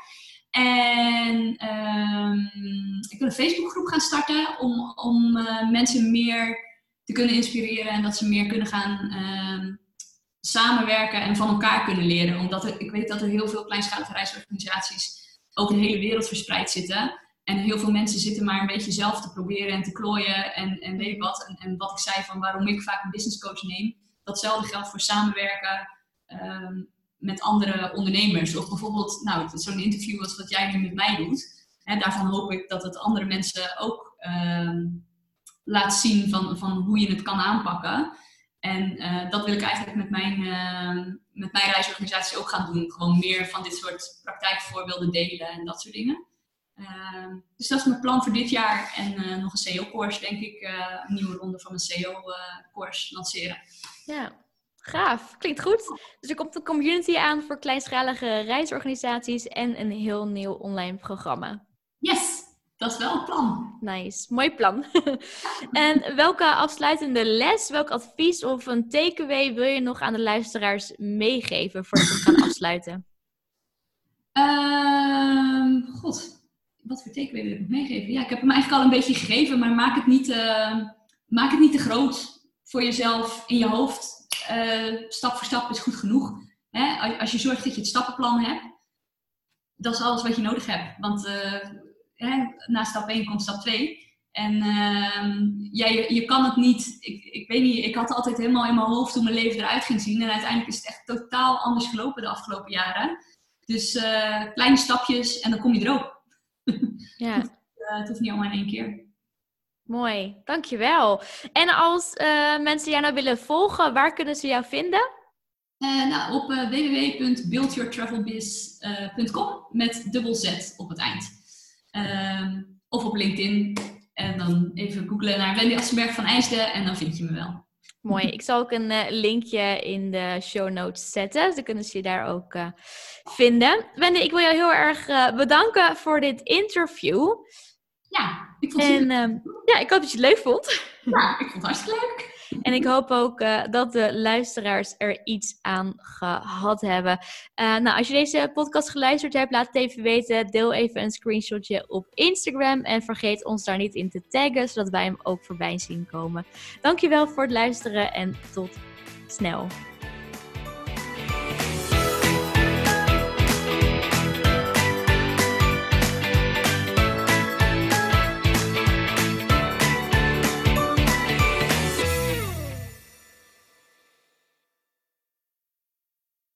En um, ik wil een Facebookgroep gaan starten om, om uh, mensen meer te kunnen inspireren en dat ze meer kunnen gaan uh, samenwerken en van elkaar kunnen leren. Omdat er, ik weet dat er heel veel kleinschalige reisorganisaties ook in de hele wereld verspreid zitten. En heel veel mensen zitten maar een beetje zelf te proberen en te klooien en, en weet ik wat. En, en wat ik zei van waarom ik vaak een business coach neem. Datzelfde geldt voor samenwerken uh, met andere ondernemers. Of bijvoorbeeld nou, zo'n interview als wat jij nu met mij doet. Hè, daarvan hoop ik dat het andere mensen ook uh, laat zien van, van hoe je het kan aanpakken. En uh, dat wil ik eigenlijk met mijn, uh, met mijn reisorganisatie ook gaan doen. Gewoon meer van dit soort praktijkvoorbeelden delen en dat soort dingen. Uh, dus dat is mijn plan voor dit jaar. En uh, nog een C E O-course, denk ik. Uh, een nieuwe ronde van mijn C E O-course lanceren. Ja, gaaf. Klinkt goed. Dus er komt een community aan voor kleinschalige reisorganisaties en een heel nieuw online programma. Yes, dat is wel het plan. Nice, mooi plan. En welke afsluitende les, welk advies of een takeaway wil je nog aan de luisteraars meegeven voordat we gaan afsluiten? Uh, God, wat voor takeaway wil ik nog meegeven? Ja, ik heb hem eigenlijk al een beetje gegeven, maar maak het niet, uh, maak het niet te groot voor jezelf in je hoofd. Uh, stap voor stap is goed genoeg. Hè? Als je zorgt dat je het stappenplan hebt, dat is alles wat je nodig hebt. Want uh, hè, na stap één komt stap twee. En uh, ja, je, je kan het niet, ik, ik weet niet, ik had altijd helemaal in mijn hoofd hoe mijn leven eruit ging zien. En uiteindelijk is het echt totaal anders gelopen de afgelopen jaren. Dus uh, kleine stapjes en dan kom je er ook. Ja. het, uh, het hoeft niet allemaal in één keer. Mooi, dankjewel. En als uh, mensen jou nou willen volgen, waar kunnen ze jou vinden? Uh, nou, op uh, w w w punt build your travel biz punt com met dubbel Z op het eind. Uh, of op LinkedIn. En dan even googlen naar Wendy Assenberg van IJsden en dan vind je me wel. Mooi. Ik zal ook een uh, linkje in de show notes zetten. Dus dan kunnen ze je daar ook uh, vinden. Wendy, ik wil jou heel erg uh, bedanken voor dit interview. Ja, ik vond het en, uh, ja, ik hoop dat je het leuk vond. Ja, ik vond het hartstikke leuk. En ik hoop ook uh, dat de luisteraars er iets aan gehad hebben. Uh, nou, als je deze podcast geluisterd hebt, laat het even weten. Deel even een screenshotje op Instagram. En vergeet ons daar niet in te taggen, zodat wij hem ook voorbij zien komen. Dankjewel voor het luisteren en tot snel.